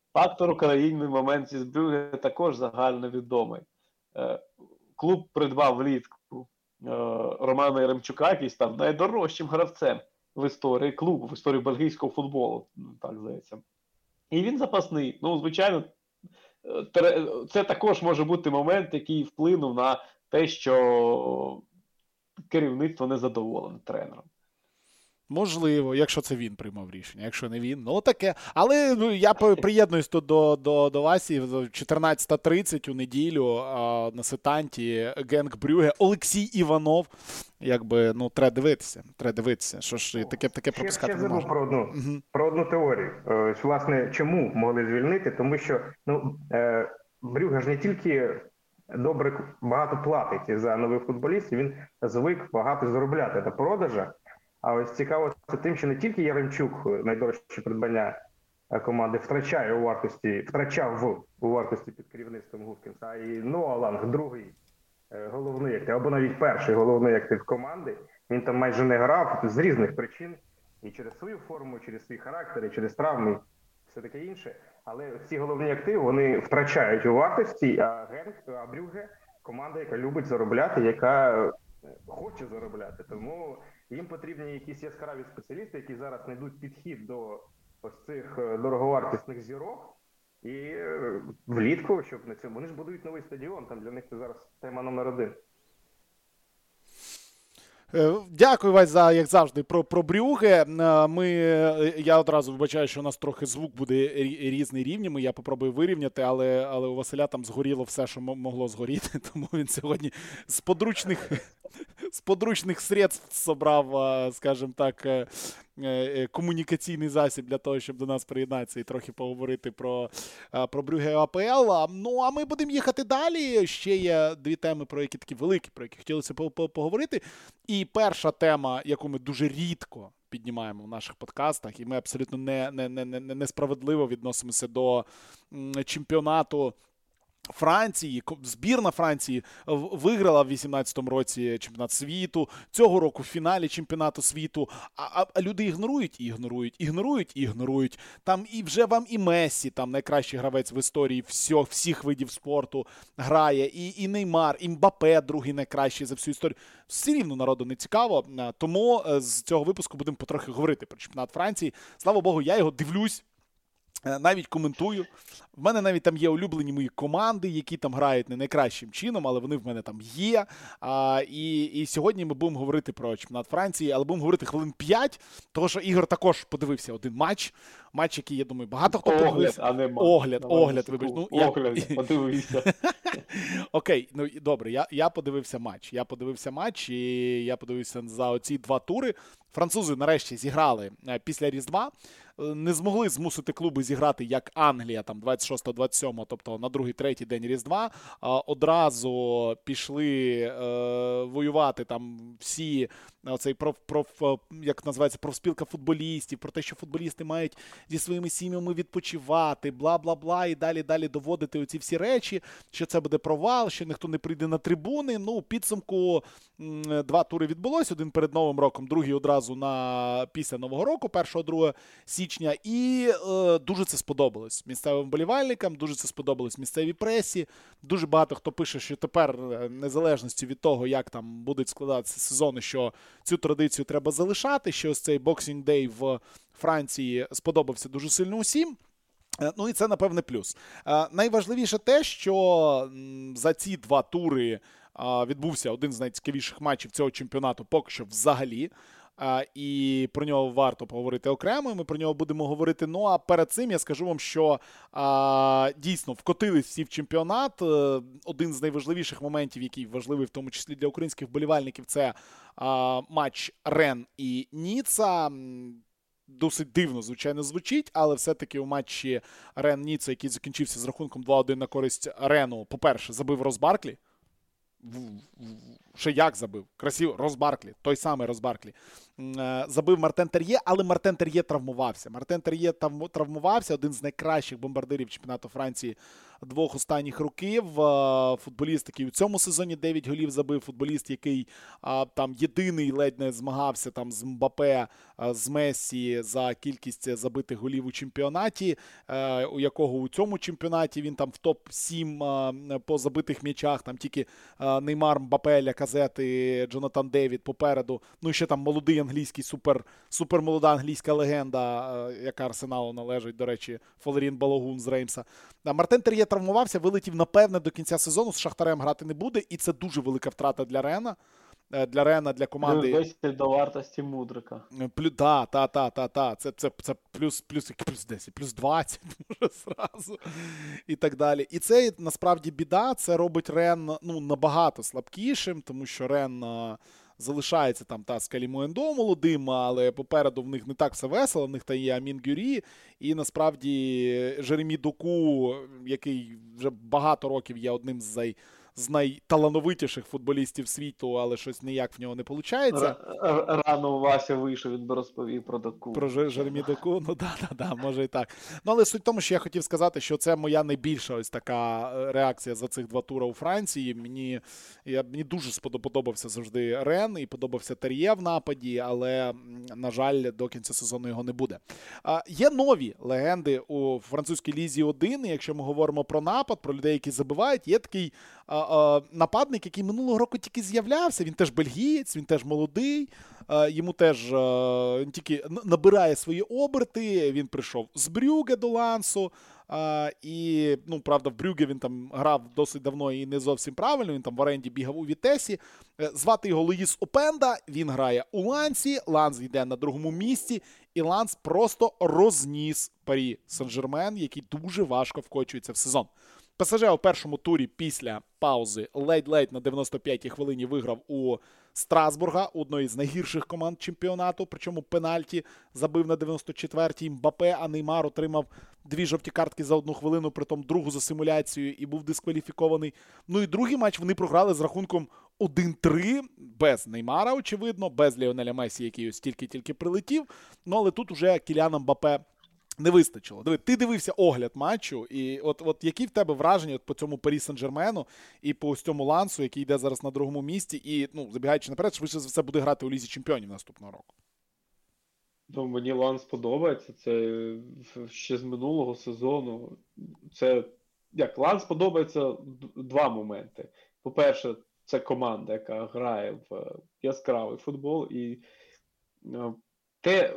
Фактор України в моменті з Брюгге також загальновідомий. Клуб придбав влітку Романа Яремчука, який став найдорожчим гравцем в історії клубу, в історії бельгійського футболу, так здається. І він запасний. Ну, звичайно, це також може бути момент, який вплинув на те, що керівництво не задоволене тренером. Можливо, якщо це він приймав рішення, якщо не він, ну таке. Але ну, я приєднуюсь тут до, до, до Васі, чотирнадцята тридцять у неділю а, на Сетанті, Генк Брюгге, Олексій Іванов, якби, ну, треба дивитися, треба дивитися, що ж таке, таке пропускати ще не можна. Про одну, угу. про одну теорію. Ось, власне, чому могли звільнити? Тому що, ну, е, Брюгге ж не тільки добре багато платить за нових футболістів, він звик багато заробляти на продажах. А ось цікаво це тим, що не тільки Яремчук, найдорожче придбання команди, втрачає у вартості, втрачав у вартості під керівництвом Гуткінса, а і Ноа Ланг, другий головний актив, або навіть перший головний актив команди. Він там майже не грав з різних причин. І через свою форму, через свій характер, і через травми, і все таке інше. Але ці головні активи, вони втрачають у вартості, а Генк, а Брюгге – команда, яка любить заробляти, яка хоче заробляти. Тому їм потрібні якісь яскраві спеціалісти, які зараз знайдуть підхід до ось цих дороговартісних зірок. І влітку, щоб на цьому, вони ж будують новий стадіон, там для них це зараз тема номер один. Дякую, Вась, за, як завжди, про, про Брюгге. Ми, я одразу вибачаю, що у нас трохи звук буде різний рівнями, я попробую вирівняти, але, але у Василя там згоріло все, що могло згоріти, тому він сьогодні з подручних, з подручних средств собрав, скажімо так, комунікаційний засіб для того, щоб до нас приєднатися і трохи поговорити про, про Брюгге АПЛ. Ну, а ми будемо їхати далі. Ще є дві теми, про які такі великі, про які хотілося поговорити. І перша тема, яку ми дуже рідко піднімаємо в наших подкастах, і ми абсолютно не, не, не, не, несправедливо відносимося до чемпіонату Франції. Збірна Франції виграла в вісімнадцятому році чемпіонат світу, цього року в фіналі чемпіонату світу, а, а люди ігнорують, ігнорують, ігнорують, ігнорують. Там і вже вам і Мессі, там найкращий гравець в історії всьо, всіх видів спорту грає, і, і Неймар, і Мбапе, другий найкращий за всю історію. Все рівно народу не цікаво, тому з цього випуску будемо потрохи говорити про чемпіонат Франції. Слава Богу, я його дивлюсь. Навіть коментую. В мене навіть там є улюблені мої команди, які там грають не найкращим чином, але вони в мене там є. А, і, і сьогодні ми будемо говорити про чемпіонат Франції, але будемо говорити хвилин п'ять, тому що Ігор також подивився один матч. Матч, який, я думаю, багато хто огляд, подивився. А не матч. Огляд, Давай огляд, вибач. Ну, огляд, я... подивився. Окей, ну добре, я, я подивився матч. Я подивився матч, і я подивився за оці два тури. Французи нарешті зіграли після Різдва. Не змогли змусити клуби зіграти, як Англія, там двадцять шостого двадцять сьомого, тобто на другий-третій день Різдва. Одразу пішли е, воювати там всі, оцей проф, проф, як називається, профспілка футболістів, про те, що футболісти мають зі своїми сім'ями відпочивати, бла-бла-бла, і далі-далі доводити оці всі речі, що це буде провал, що ніхто не прийде на трибуни. Ну, у підсумку м, два тури відбулось, один перед Новим роком, другий одразу на після Нового року, першого-другого січня, і е, дуже це сподобалось місцевим вболівальникам, дуже це сподобалось місцевій пресі, дуже багато хто пише, що тепер, незалежності від того, як там будуть складатися сезони, що цю традицію треба залишати, що ось цей Boxing Day в Франції сподобався дуже сильно усім. Ну і це, напевне, плюс. Найважливіше те, що за ці два тури відбувся один з найцікавіших матчів цього чемпіонату поки що взагалі. Uh, і про нього варто поговорити окремо, ми про нього будемо говорити. Ну, а перед цим я скажу вам, що uh, дійсно вкотились всі в чемпіонат. Uh, один з найважливіших моментів, який важливий в тому числі для українських вболівальників, це uh, матч Рен і Ніцца. Досить дивно, звичайно, звучить, але все-таки у матчі Рен-Ніцца, який закінчився з рахунком два один на користь Рену, по-перше, забив Рос Барклі. Ще як забив? Красиво. Рос Барклі. Той самий Рос Барклі. Забив Мартен Тер'є, але Мартен Тер'є травмувався. Мартен Тер'є травмувався. Один з найкращих бомбардирів чемпіонату Франції двох останніх років. Е, Футболіст, який у цьому сезоні дев'ять голів забив, футболіст, який е, там єдиний ледь не змагався там з Мбапе, е, з Мессі за кількість забитих голів у чемпіонаті, е, у якого у цьому чемпіонаті він там в топ сім е, по забитих м'ячах, там тільки е, Неймар, Мбапе, Ляказет і Джонатан Девід попереду. Ну і ще там молодий англійський, супер, супер молода англійська легенда, е, яка Арсеналу належить, до речі, Фалерін Балогун з Реймса. А Мартен Тер'є травмувався, вилетів, напевне, до кінця сезону, з Шахтарем грати не буде, і це дуже велика втрата для Рена. Для Рена, для команди. Плюс десять до вартості Мудрика. Плюс, та, та, та, та, та. Це, це, це плюс, плюс, плюс десять, плюс двадцять, може, зразу. І так далі. І це, насправді, біда. Це робить Рен, ну, набагато слабкішим, тому що Рен а, залишається там та з Калімуендо молодим, але попереду в них не так все весело, в них та є Амін Гюрі, і насправді Жеремі Доку, який вже багато років є одним з най з найталановитіших футболістів світу, але щось ніяк в нього не виходить. Рано Вася вийшов, він би розповів про Доку. Про Жеремі Доку, ну да, да, да, може і так. Ну, але суть в тому, що я хотів сказати, що це моя найбільша ось така реакція за цих два тури у Франції. Мені, я, мені дуже сподобався завжди Рен і подобався Тер'є в нападі, але, на жаль, до кінця сезону його не буде. А, є нові легенди у французькій лізі один, і якщо ми говоримо про напад, про людей, які забивають, є такий а, а, нападник, який минулого року тільки з'являвся, він теж бельгієць, він теж молодий, а, йому теж а, він тільки набирає свої оберти, він прийшов з Брюгге до Лансу, а, і, ну, правда, в Брюгге він там грав досить давно і не зовсім правильно, він там в оренді бігав у Вітесі. Звати його Луїс Опенда, він грає у Лансі, Ланс йде на другому місці, і Ланс просто розніс Парі Сен-Жермен, який дуже важко вкочується в сезон. ПСЖ у першому турі після паузи ледь-ледь на дев'яносто п'ятій хвилині виграв у Страсбурга, одної з найгірших команд чемпіонату, причому пенальті забив на дев'яносто четвертій Мбапе, а Неймар отримав дві жовті картки за одну хвилину, притом другу за симуляцію і був дискваліфікований. Ну і другий матч вони програли з рахунком один три, без Неймара, очевидно, без Ліонеля Месі, який ось тільки-тільки прилетів. Ну але тут уже Кіліана Мбапе не вистачило. Диви, ти дивився огляд матчу, і от, от які в тебе враження от по цьому Парі Сен-Жермену і по ось цьому Лансу, який йде зараз на другому місці, і, ну, забігаючи наперед, швидше за все буде грати у Лізі Чемпіонів наступного року. Ну, мені Ланс подобається, це ще з минулого сезону. Це, як, Ланс подобається два моменти. По-перше, це команда, яка грає в яскравий футбол, і Те,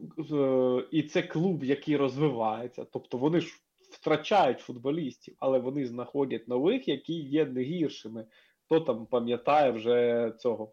і це клуб, який розвивається, тобто вони ж втрачають футболістів, але вони знаходять нових, які є не гіршими. Хто там пам'ятає вже цього?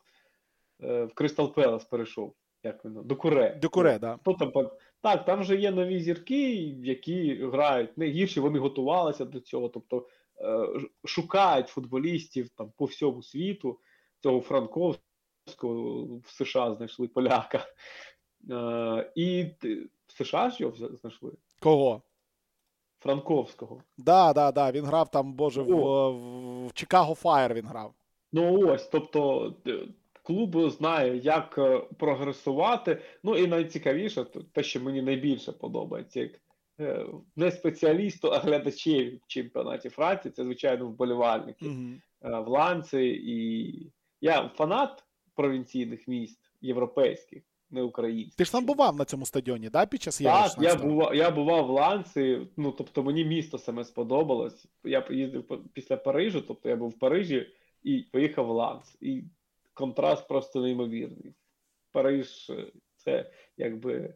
В Кристал Пелас перейшов, як він, Дюкуре. Дюкуре, да. Хто там, так, там вже є нові зірки, які грають не гірші, вони готувалися до цього, тобто шукають футболістів там по всьому світу, цього Франковського, в США знайшли поляка. Е, і в США ж його знайшли? Кого? Франковського. Да, да, да, він грав там, боже, в, в, в Чикаго Файр він грав. Ну ось, тобто клуб знає, як прогресувати. Ну і найцікавіше, те, що мені найбільше подобається, як не спеціалісту, а глядачів в чемпіонаті Франції, це, звичайно, вболівальники mm-hmm. в Ланці. І я фанат провінційних міст, європейських, не українських. Ти ж там бував на цьому стадіоні, да, під час Євро шістнадцять? Так, я бував, я бував в Ланці, ну, тобто мені місто саме сподобалось. Я поїздив після Парижу, тобто я був в Парижі і поїхав в Ланц. І контраст просто неймовірний. Париж – це якби...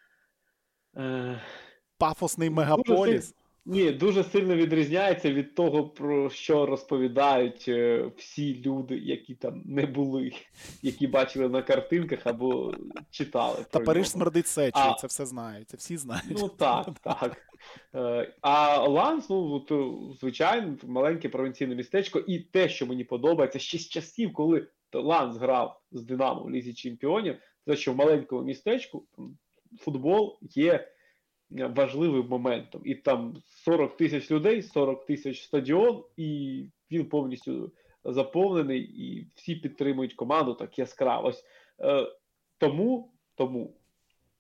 Е... Пафосний мегаполіс. Ні, дуже сильно відрізняється від того, про що розповідають е, всі люди, які там не були, які бачили на картинках або читали. Та Париж смердить сечі, а, це все знають, це всі знають. Ну так, так. Е, а Ланс, ну, то, звичайно, маленьке провінційне містечко, і те, що мені подобається, ще з часів, коли Ланс грав з Динамо в Лізі Чемпіонів, те, що в маленькому містечку футбол є важливим моментом. І там сорок тисяч людей, сорок тисяч стадіон, і він повністю заповнений, і всі підтримують команду так яскраво. Ось, е, тому, тому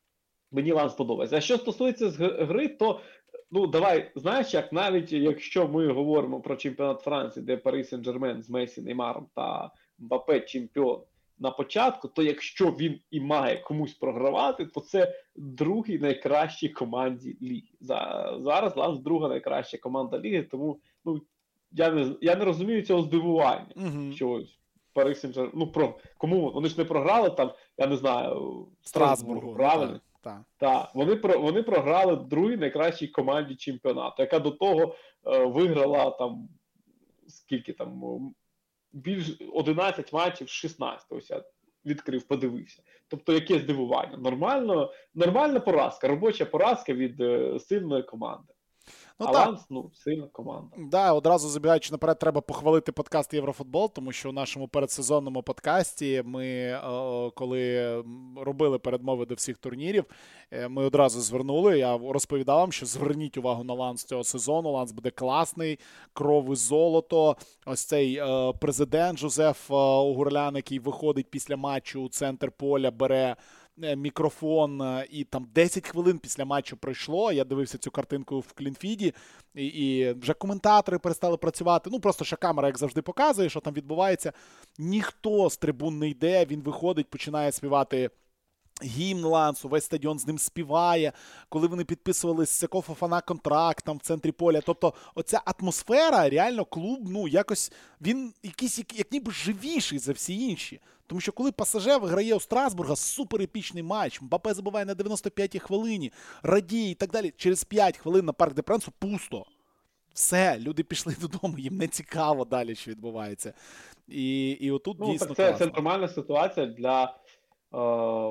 Мені Ланс подобається. А що стосується гри, то, ну, давай, знаєш, як навіть якщо ми говоримо про чемпіонат Франції, де Парі Сен-Жермен з Месі, Неймаром та Мбаппе чемпіон на початку, то якщо він і має комусь програвати, то це другий найкращій команді ліги. Зараз Ланс друга найкраща команда ліги, тому, ну, я не, я не розумію цього здивування, Угу. що ось Парі Сен-Жермен, ну, про, кому, вони ж не програли там, я не знаю, Страсбургу, правильно? Ну, так. Так, вони про вони програли другій найкращій команді чемпіонату, яка до того е, виграла там скільки там більш одинадцять матчів з шістнадцяти. Ось я відкрив, подивився. Тобто, яке здивування? Нормально, нормальна поразка, робоча поразка від е, сильної команди. Ну, а так. Ланс, ну, сильна команда. Да, одразу забігаючи наперед, треба похвалити подкаст Єврофутбол, тому що у нашому передсезонному подкасті ми, о, коли робили передмови до всіх турнірів, ми одразу звернули, я розповідав вам, що зверніть увагу на Ланс цього сезону, Ланс буде класний, кров і золото. Ось цей е, президент Жозеф Угурлян, який виходить після матчу у центр поля, бере мікрофон, і там десять хвилин після матчу пройшло, я дивився цю картинку в Клінфіді, і, і вже коментатори перестали працювати, ну просто що камера, як завжди, показує, що там відбувається. Ніхто з трибун не йде, він виходить, починає співати гімн Лансу, весь стадіон з ним співає, коли вони підписували з Сяко Фофана контракт там в центрі поля. Тобто оця атмосфера, реально клуб, ну якось, він якийсь як, як ніби живіший за всі інші. Тому що коли ПСЖ виграє у Страсбурга супер епічний матч, Мбаппе забиває на дев'яносто п'ятій хвилині, радіє і так далі, через п'ять хвилин на Парк де Пренсу пусто. Все, люди пішли додому, їм не цікаво далі, що відбувається. І, і отут ну, дійсно так це, класно. це нормальна ситуація для е,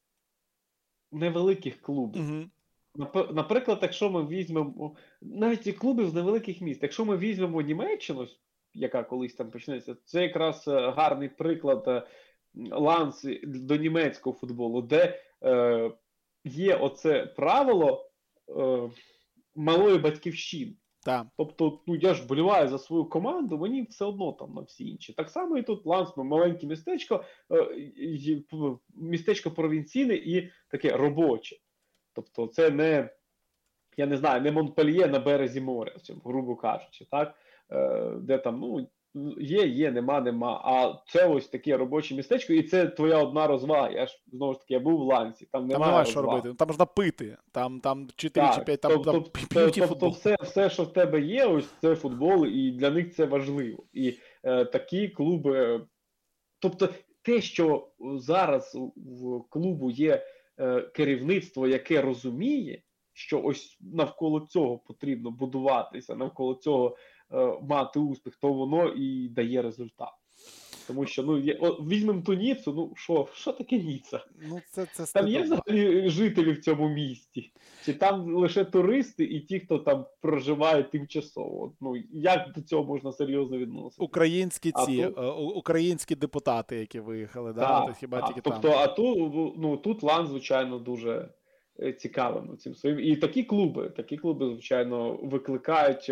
невеликих клубів. Угу. Наприклад, якщо ми візьмемо, навіть і клуби з невеликих міст, якщо ми візьмемо Німеччину, яка колись там почнеться, це якраз гарний приклад Ланс до німецького футболу, де е, є оце правило е, малої батьківщини. Так. Тобто, ну я ж вболіваю за свою команду, мені все одно там на всі інші. Так само і тут Ланс, ну, маленьке містечко, е, містечко провінційне і таке робоче. Тобто це не, я не знаю, не Монпельє на березі моря, грубо кажучи, так? Е, де там, ну, є, є, нема, нема. А це ось таке робоче містечко, і це твоя одна розвага. Я ж, знову ж таки, я був в Лансі, там немає Там немає розваг. що робити, там можна пити, там, там чотири чи п'ять, там, тобто, там тобто, п'ють і тобто футбол. все, все, що в тебе є, ось це футбол, і для них це важливо. І е, такі клуби, тобто те, що зараз в клубу є е, керівництво, яке розуміє, що ось навколо цього потрібно будуватися, навколо цього е, мати успіх, то воно і дає результат. Тому що, ну, є, о, візьмемо ту Ніцу, ну, що, що таке Ніца? Ну, це, це там є взагалі жителі в цьому місті? Чи там лише туристи і ті, хто там проживає тимчасово? Ну, як до цього можна серйозно відносити? Українські ці, тут... українські депутати, які виїхали, так, да? Хіба так. тільки тобто, там. А тут, ну, тут Лан, звичайно, дуже цікавим цим своїм. І такі клуби, такі клуби, звичайно, викликають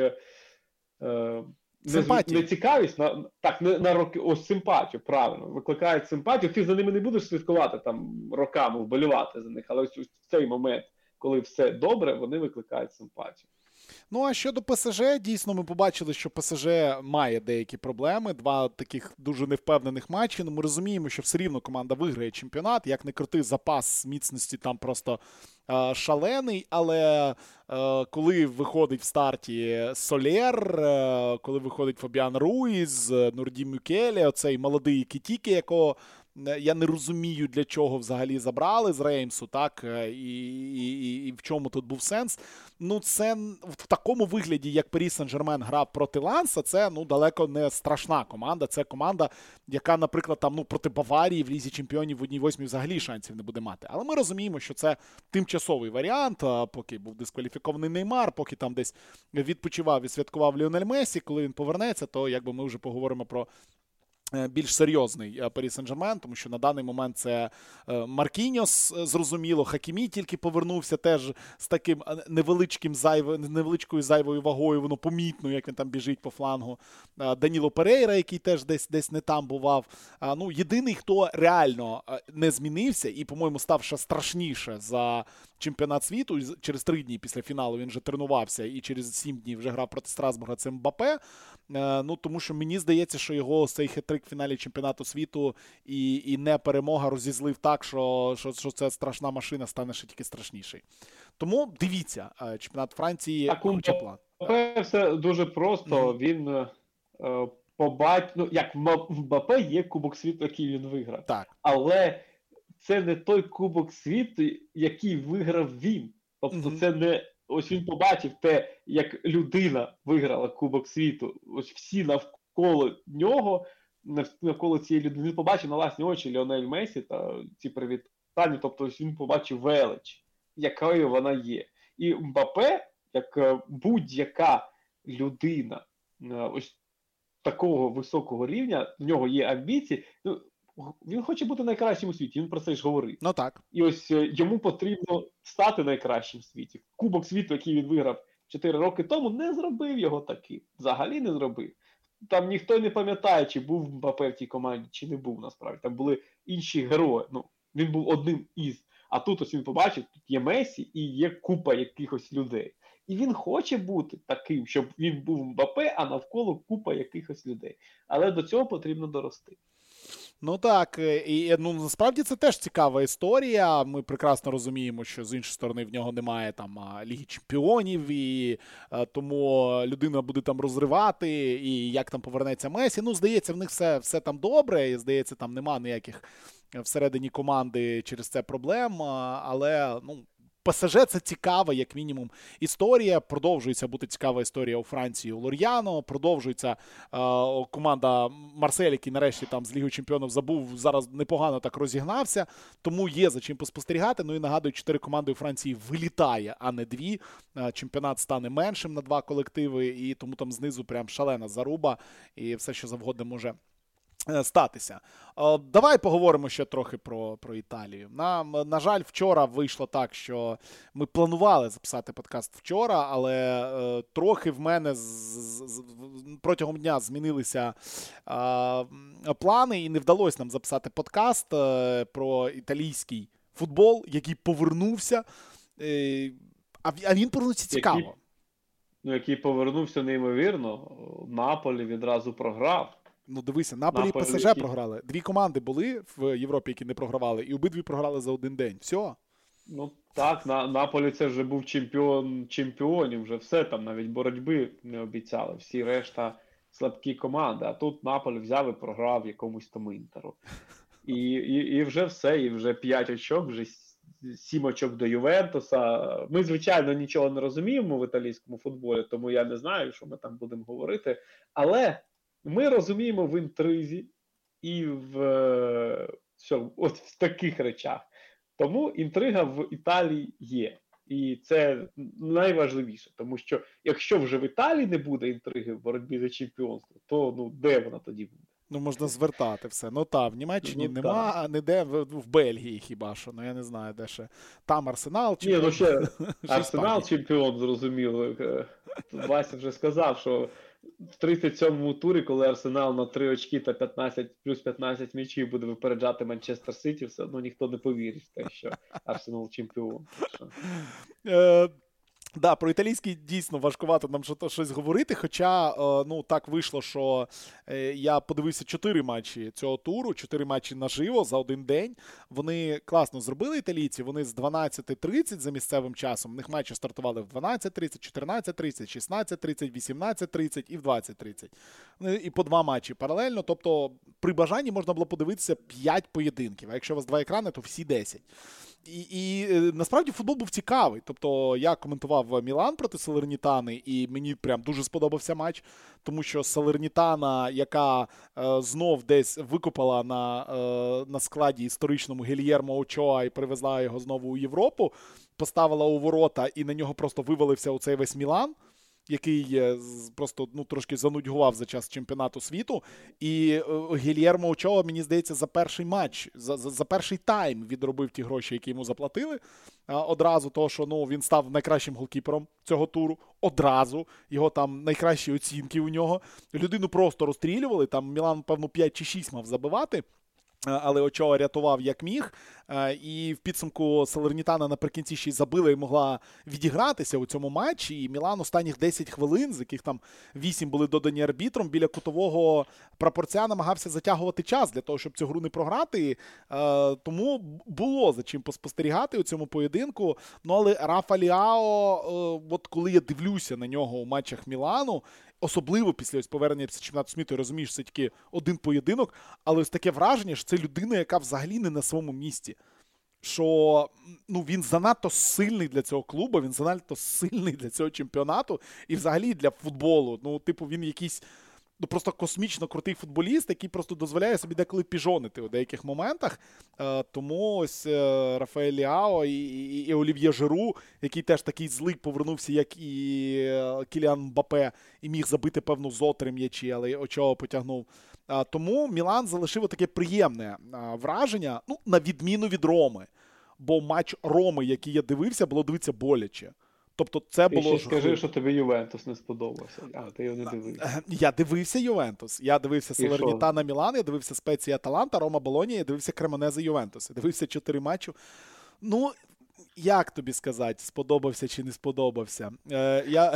е, не, не цікавість, на, так, не, на роки, ось симпатію, правильно, викликають симпатію. Ти за ними не будеш слідкувати там роками, вболівати за них, але ось, ось в цей момент, коли все добре, вони викликають симпатію. Ну, а щодо ПСЖ, дійсно, ми побачили, що ПСЖ має деякі проблеми. Два таких дуже невпевнених матчі. Ну, ми розуміємо, що все рівно команда виграє чемпіонат. Як не крути, запас міцності там просто е, шалений. Але е, коли виходить в старті Солєр, е, коли виходить Фабіан Руїз, Нурді Мюкеле, оцей молодий Кітіке, якого я не розумію, для чого взагалі забрали з Реймсу, так, і, і, і в чому тут був сенс. Ну, це в такому вигляді, як Парі Сен-Жермен грав проти Ланса, це, ну, далеко не страшна команда. Це команда, яка, наприклад, там, ну, проти Баварії в Лізі Чемпіонів в одній восьмій взагалі шансів не буде мати. Але ми розуміємо, що це тимчасовий варіант, поки був дискваліфікований Неймар, поки там десь відпочивав і святкував Ліонель Месі. Коли він повернеться, то, якби, ми вже поговоримо про більш серйозний Парі Сен-Жермен, тому що на даний момент це Маркіньос, зрозуміло, Хакімі тільки повернувся теж з таким невеличким зайв... невеличкою зайвою вагою, воно помітно, як він там біжить по флангу. Даніло Перейра, який теж десь, десь не там бував. Ну, єдиний, хто реально не змінився і, по-моєму, став ще страшніше за чемпіонат світу, через три дні після фіналу він вже тренувався і через сім днів вже грав проти Страсбурга, це Мбаппе. Ну, тому що мені здається, що його цей хет-трик в фіналі чемпіонату світу і, і не перемога розізлив так, що, що, що ця страшна машина стане ще тільки страшніший. Тому дивіться, чемпіонат Франції так, круче план. Мбаппе все дуже просто, mm-hmm. він е, побачив, ну, як в Мбаппе є Кубок світу, який він виграв. Так. Але це не той Кубок світу, який виграв він. Тобто mm-hmm. це не, ось він побачив те, як людина виграла Кубок світу. Ось всі навколо нього, навколо цієї людини, він побачив на власні очі Ліонель Месі та ці привітання, тобто ось він побачив велич, якою вона є. І Мбаппе, як будь-яка людина ось такого високого рівня, в нього є амбіції, ну, він хоче бути найкращим у світі, він про це ж говорив. Ну так. І ось йому потрібно стати найкращим в світі. Кубок світу, який він виграв чотири роки тому, не зробив його таким. Взагалі не зробив. Там ніхто не пам'ятає, чи був Мбаппе в тій команді, чи не був насправді. Там були інші герої. Ну, він був одним із. А тут ось він побачив, тут є Месі і є купа якихось людей. І він хоче бути таким, щоб він був Мбаппе, а навколо купа якихось людей. Але до цього потрібно дорости. Ну так, і ну, насправді це теж цікава історія. Ми прекрасно розуміємо, що з іншої сторони в нього немає там Ліги Чемпіонів, і а, тому людина буде там розривати, і як там повернеться Месі. Ну, здається, в них все, все там добре, і здається, там нема ніяких всередині команди через це проблем, але, ну, ПСЖ – це цікава, як мінімум, історія. Продовжується бути цікава історія у Франції, у Лор'яно. Продовжується е, команда Марсель, який нарешті там з Лігою Чемпіонів забув, зараз непогано так розігнався. Тому є за чим поспостерігати. Ну і нагадую, чотири команди у Франції вилітає, а не дві. Е, чемпіонат стане меншим на два колективи, і тому там знизу прям шалена заруба, і все, що завгодно може статися. Давай поговоримо ще трохи про, про Італію. Нам, на жаль, вчора вийшло так, що ми планували записати подкаст вчора, але е, трохи в мене з, з, протягом дня змінилися е, плани, і не вдалося нам записати подкаст е, про італійський футбол, який повернувся. Е, а, а він повернувся цікаво. Який, ну, який повернувся неймовірно. Наполі відразу програв. Ну, дивися, Наполі і ПСЖ програли. Дві команди були в Європі, які не програвали, і обидві програли за один день. Все. Ну, так, на, Наполі це вже був чемпіон чемпіонів, вже все там, навіть боротьби не обіцяли. Всі решта слабкі команди. А тут Наполі взяв і програв якомусь там Інтеру. І, і, і вже все, і вже п'ять очок, вже сім очок до Ювентуса. Ми, звичайно, нічого не розуміємо в італійському футболі, тому я не знаю, що ми там будемо говорити. Але ми розуміємо в інтризі і в, що, от в таких речах. Тому інтрига в Італії є. І це найважливіше. Тому що якщо вже в Італії не буде інтриги в боротьбі за чемпіонство, то ну, де вона тоді буде? Ну, можна звертати все. Ну, так, в Німеччині ну, нема, а не де, в, в Бельгії хіба що. Ну, я не знаю, де ще. Там Арсенал чемпіон. Ні, ну ще Арсенал чемпіон, зрозуміло. Вася вже сказав, що в тридцять сьомому турі, коли Арсенал на три очки та п'ятнадцять, плюс п'ятнадцять м'ячів буде випереджати Манчестер Сіті, все одно ніхто не повірить в те, що Арсенал чемпіон. Да, про італійський дійсно важкувато нам щось говорити, хоча, ну, так вийшло, що я подивився чотири матчі цього туру, чотири матчі наживо за один день. Вони класно зробили, італійці, вони з дванадцяти тридцять за місцевим часом, в них матчі стартували в дванадцять тридцять, чотирнадцять тридцять, шістнадцять тридцять, вісімнадцять тридцять і в двадцять тридцять. І по два матчі паралельно, тобто при бажанні можна було подивитися п'ять поєдинків, а якщо у вас два екрани, то всі десять. І, і насправді футбол був цікавий. Тобто я коментував Мілан проти Салернітани, і мені прям дуже сподобався матч, тому що Салернітана, яка е, знов десь викопала на, е, на складі історичному Гільєрмо Очоа і привезла його знову у Європу, поставила у ворота і на нього просто вивалився оцей весь Мілан. який просто ну, трошки занудьгував за час чемпіонату світу. І Гільєрмо Очоа, мені здається, за перший матч, за, за, за перший тайм відробив ті гроші, які йому заплатили. Одразу того, що ну, він став найкращим голкіпером цього туру. Одразу. Його там найкращі оцінки у нього. Людину просто розстрілювали. Там Мілан, певно, п'ять чи шість мав забивати. Але Очоа рятував як міг, і в підсумку Салернітана наприкінці ще й забила і могла відігратися у цьому матчі, і Мілан останніх десять хвилин, з яких там вісім були додані арбітром, біля кутового прапорця намагався затягувати час для того, щоб цю гру не програти, тому було за чим поспостерігати у цьому поєдинку. Ну, але Рафа Ліао, от коли я дивлюся на нього у матчах Мілану, особливо після ось повернення після чемпіонату світу, розумієш, це тільки один поєдинок, але ось таке враження, що це людина, яка взагалі не на своєму місці. Що ну, він занадто сильний для цього клубу, він занадто сильний для цього чемпіонату і взагалі для футболу. Ну, типу, він якийсь ну, просто космічно крутий футболіст, який просто дозволяє собі деколи піжонити у деяких моментах. Е, тому ось е, Рафаель Ліао і, і, і Олів'є Жиру, який теж такий злий повернувся, як і е, Кіліан Мбаппе, і міг забити, певно, зо три м'ячі, але Очоа потягнув. Е, тому Мілан залишив таке приємне е, враження, ну, на відміну від Роми. Бо матч Роми, який я дивився, було дивитися боляче. Тобто це ти було ще скажи, що тобі Ювентус не сподобався, а ти його не дивився. Я дивився Ювентус. Я дивився Салернітана Мілан, я дивився Спеція Аталанта, Рома Болонія, я дивився Кремонезе Ювентус. Я дивився чотири матчі. Ну, як тобі сказати, сподобався чи не сподобався? Е, я...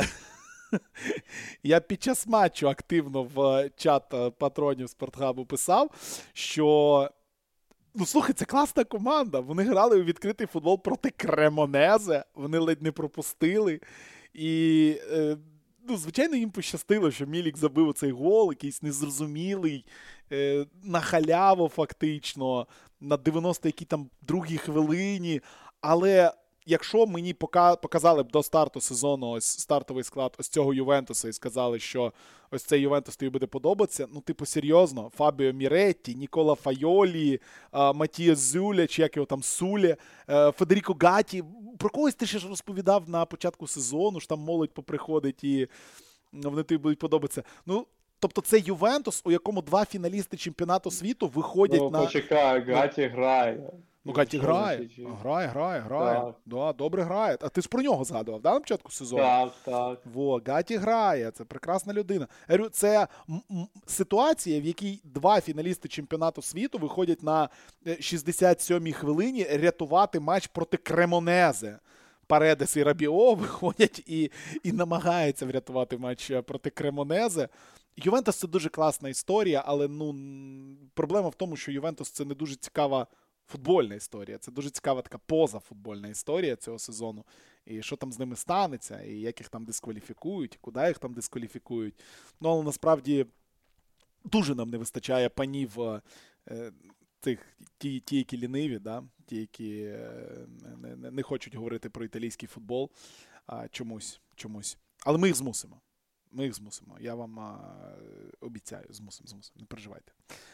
Я під час матчу активно в чат патронів Спортхабу писав, що ну, слухай, це класна команда. Вони грали у відкритий футбол проти Кремонезе. Вони ледь не пропустили. І, е, ну, звичайно, їм пощастило, що Мілік забив цей гол, якийсь незрозумілий, е, на халяву фактично, на дев'яносто якій там другій хвилині. Але якщо мені показали б до старту сезону ось стартовий склад ось цього Ювентуса і сказали, що ось цей Ювентус тобі буде подобатися, ну, типу, серйозно, Фабіо Міретті, Нікола Файолі, Матія Зюля, чи як його там, Суле, Федеріко Гаті, про когось ти ще ж розповідав на початку сезону, що там молодь поприходить і вони тобі будуть подобатися. Ну, тобто це Ювентус, у якому два фіналісти чемпіонату світу виходять ну, на... Ну, почекай, Гаті грає. Ну, Гаті грає, грає, грає, грає, да, добре грає. А ти ж про нього згадував, да, на початку сезону? Так, так. Во, Гаті грає, це прекрасна людина. Це ситуація, в якій два фіналісти чемпіонату світу виходять на шістдесят сьомій хвилині рятувати матч проти Кремонезе. Паредес і Рабіо виходять і, і намагаються врятувати матч проти Кремонезе. Ювентус – це дуже класна історія, але ну, проблема в тому, що Ювентус – це не дуже цікава футбольна історія. Це дуже цікава така позафутбольна історія цього сезону. І що там з ними станеться, і як їх там дискваліфікують, і куди їх там дискваліфікують. Ну, але насправді дуже нам не вистачає панів е, тих, ті, ті, які ліниві, да? Ті, які е, не, не, не хочуть говорити про італійський футбол а, чомусь, чомусь. Але ми їх змусимо. Ми їх змусимо. Я вам а, обіцяю, змусимо, змусимо. Не переживайте.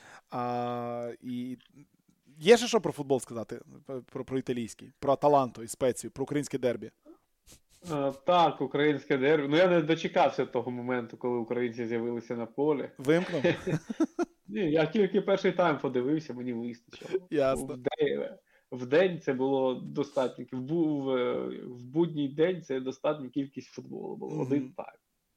А, і є ще що про футбол сказати? Про, про італійський? Про Аталанту і Спецію, про українське дербі? А, так, українське дербі. Ну, я не дочекався того моменту, коли українці з'явилися на полі. Вимкнув? Ні, я тільки перший тайм подивився, мені вистачило. Ясно. В день, в день це було достатньо. В, в, в будній день це достатня кількість футболу було. Mm-hmm. Один тайм.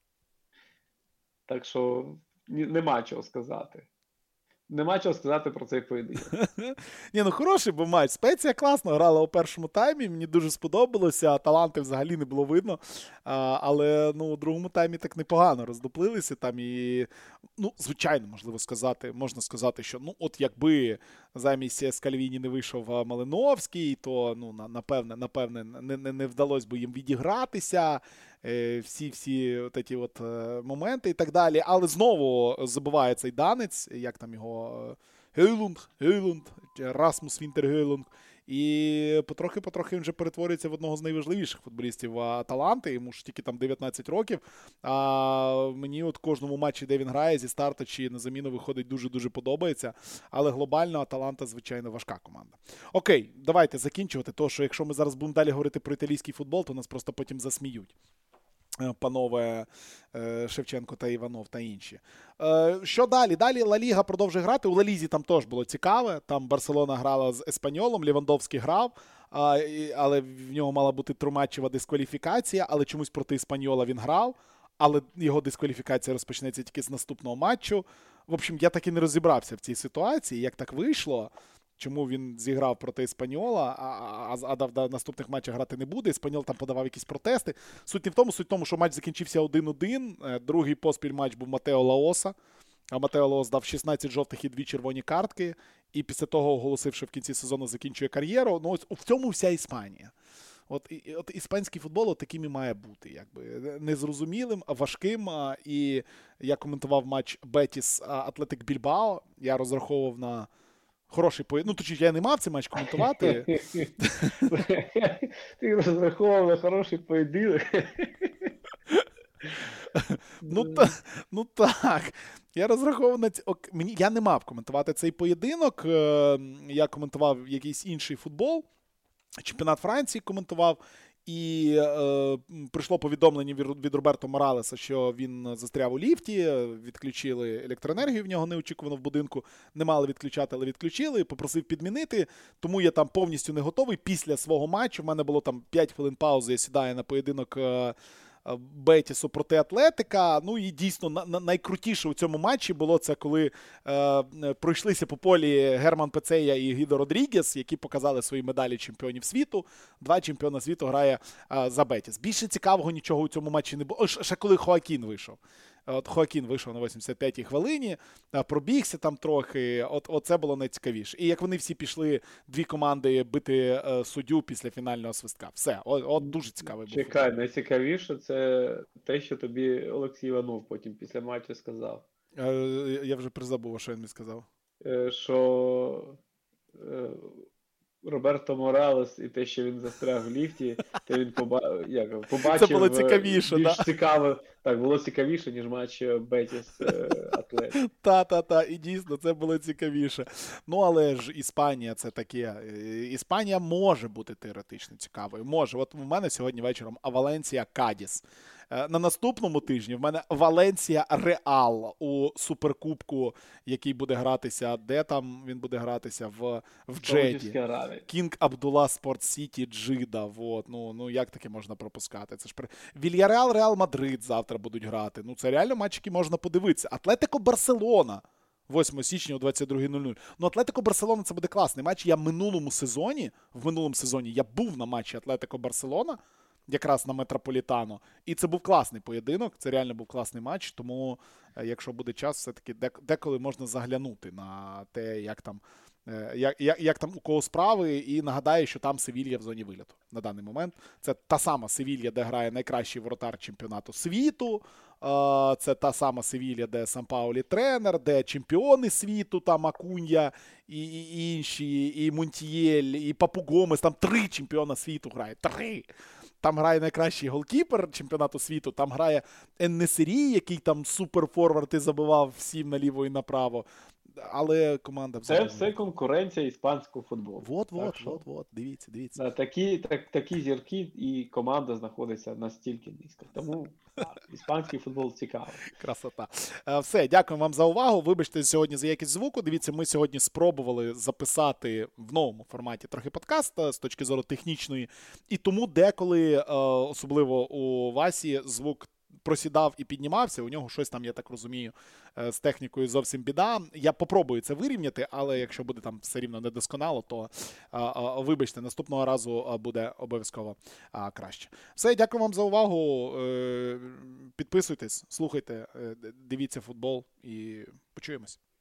Так що нема чого сказати. Нема чого сказати про цей поєдинок. Ні, ну хороший був матч. Спеція класно грала у першому таймі, мені дуже сподобалося, таланти взагалі не було видно, а, але ну, у другому таймі так непогано роздуплилися там і, ну, звичайно, можливо сказати, можна сказати, що, ну, от якби замість Скальвіні не вийшов Малиновський, то, ну, напевне, напевне, не, не, не вдалося б їм відігратися, всі-всі от ці от моменти і так далі. Але знову забиває цей данець, як там його, Гейлунд, Гейлунд, Расмус Вінтер Гейлунд. І потрохи-потрохи він вже перетворюється в одного з найважливіших футболістів Аталанти. Йому ж тільки там дев'ятнадцять років. А мені от кожному матчі, де він грає, зі старту чи на заміну виходить, дуже-дуже подобається. Але глобально Аталанта, звичайно, важка команда. Окей, давайте закінчувати, тому що якщо ми зараз будемо далі говорити про італійський футбол, то нас просто потім засміють. панове Шевченко та Іванов та інші. Що далі? Далі Ла Ліга продовжує грати. У Ла Лізі там теж було цікаве. Там Барселона грала з Еспаньолом, Лівандовський грав, але в нього мала бути триматчева дискваліфікація, але чомусь проти Еспаньола він грав, але його дискваліфікація розпочнеться тільки з наступного матчу. В общем, я так і не розібрався в цій ситуації, як так вийшло. Чому він зіграв проти Еспаньола, а, а, а в наступних матчах грати не буде. Еспаньол там подавав якісь протести. Суть не в тому, суть в тому, що матч закінчився один-один. Другий поспіль матч був Матео Лаоса. А Матео Лаос дав шістнадцять жовтих і дві червоні картки. І після того оголосив, що в кінці сезону закінчує кар'єру. Ну, ось в цьому вся Іспанія. От, і, от іспанський футбол от таким і має бути. Якби незрозумілим, важким. І я коментував матч Бетіс Атлетик Більбао. Я розраховував на хороший поєдинок. Ну, точніше, я не мав цей матч коментувати. Ти розраховував на хороший поєдинок. Ну, та, ну так. Я розраховував на ці... Мені... Я не мав коментувати цей поєдинок. Я коментував якийсь інший футбол. Чемпіонат Франції коментував. І е, прийшло повідомлення від, від Роберто Моралеса, що він застряв у ліфті, відключили електроенергію в нього неочікувано в будинку, не мали відключати, але відключили, попросив підмінити, тому я там повністю не готовий. Після свого матчу, в мене було там п'ять хвилин паузи, я сідаю на поєдинок е, Бетісу проти Атлетика. Ну і дійсно на, на, найкрутіше у цьому матчі було це, коли е, пройшлися по полі Герман Пецея і Гідо Родрігес, які показали свої медалі чемпіонів світу. Два чемпіона світу грає е, за Бетіс. Більше цікавого нічого у цьому матчі не було. О, ще коли Хоакін вийшов. От Хоакін вийшов на вісімдесят п'ятій хвилині, пробігся там трохи, от, от це було найцікавіше. І як вони всі пішли, дві команди, бити е, суддю після фінального свистка. Все, от, от дуже цікавий був. Чекай, найцікавіше це те, що тобі Олексій Іванов потім після матчу сказав. Е, я вже призабув, що він мені сказав. Е, що... Е... Роберто Моралес і те, що він застряг в ліфті, то він поба... як, побачив... Це було цікавіше, більш да? цікаво. Так, було цікавіше, ніж матч Бетіс Атлет. Та-та-та, і дійсно, це було цікавіше. Ну, але ж Іспанія це таке. Іспанія може бути теоретично цікавою. Може. От у мене сьогодні вечором Валенсія Кадіс. На наступному тижні в мене Валенсія Реал у суперкубку, який буде гратися, де там він буде гратися? В, в Джеді. Кінг Абдулла Спорт Сіті Джида. Вот. Ну, ну як таке можна пропускати? Це ж при... Вільяреал, Реал Мадрид завтра будуть грати. Ну це реально матч, який можна подивитися. Атлетико Барселона. восьмого січня о двадцять друга нуль нуль. Ну, Атлетико Барселона це буде класний матч. Я в минулому сезоні, в минулому сезоні я був на матчі Атлетико Барселона, якраз на Метрополітано. І це був класний поєдинок, це реально був класний матч, тому, якщо буде час, все-таки деколи можна заглянути на те, як там, як, як, як там у кого справи, і нагадаю, що там Севілья в зоні виліту на даний момент. Це та сама Севілья, де грає найкращий воротар чемпіонату світу, це та сама Севілья, де Сан-Паулі тренер, де чемпіони світу, там Акунья і, і інші, і Монтієль, і Папу Гомес, там три чемпіона світу грає, три! Там грає найкращий голкіпер чемпіонату світу, там грає Ен-Несері, який там суперфорвард і забивав всім наліво і направо. Але команда... Це все конкуренція іспанського футболу. Вот, вот, вот, вот, дивіться, дивіться. Такі, так, такі зірки і команда знаходиться настільки низько. Тому так, іспанський футбол цікавий. Красота. Все, дякую вам за увагу. Вибачте сьогодні за якість звуку. Дивіться, ми сьогодні спробували записати в новому форматі трохи подкаст з точки зору технічної. І тому деколи, особливо у Васі, звук просідав і піднімався, у нього щось там, я так розумію, з технікою зовсім біда. Я попробую це вирівняти, але якщо буде там все рівно недосконало, то а, а, вибачте, наступного разу буде обов'язково а, краще. Все, дякую вам за увагу. Підписуйтесь, слухайте, дивіться футбол і почуємось.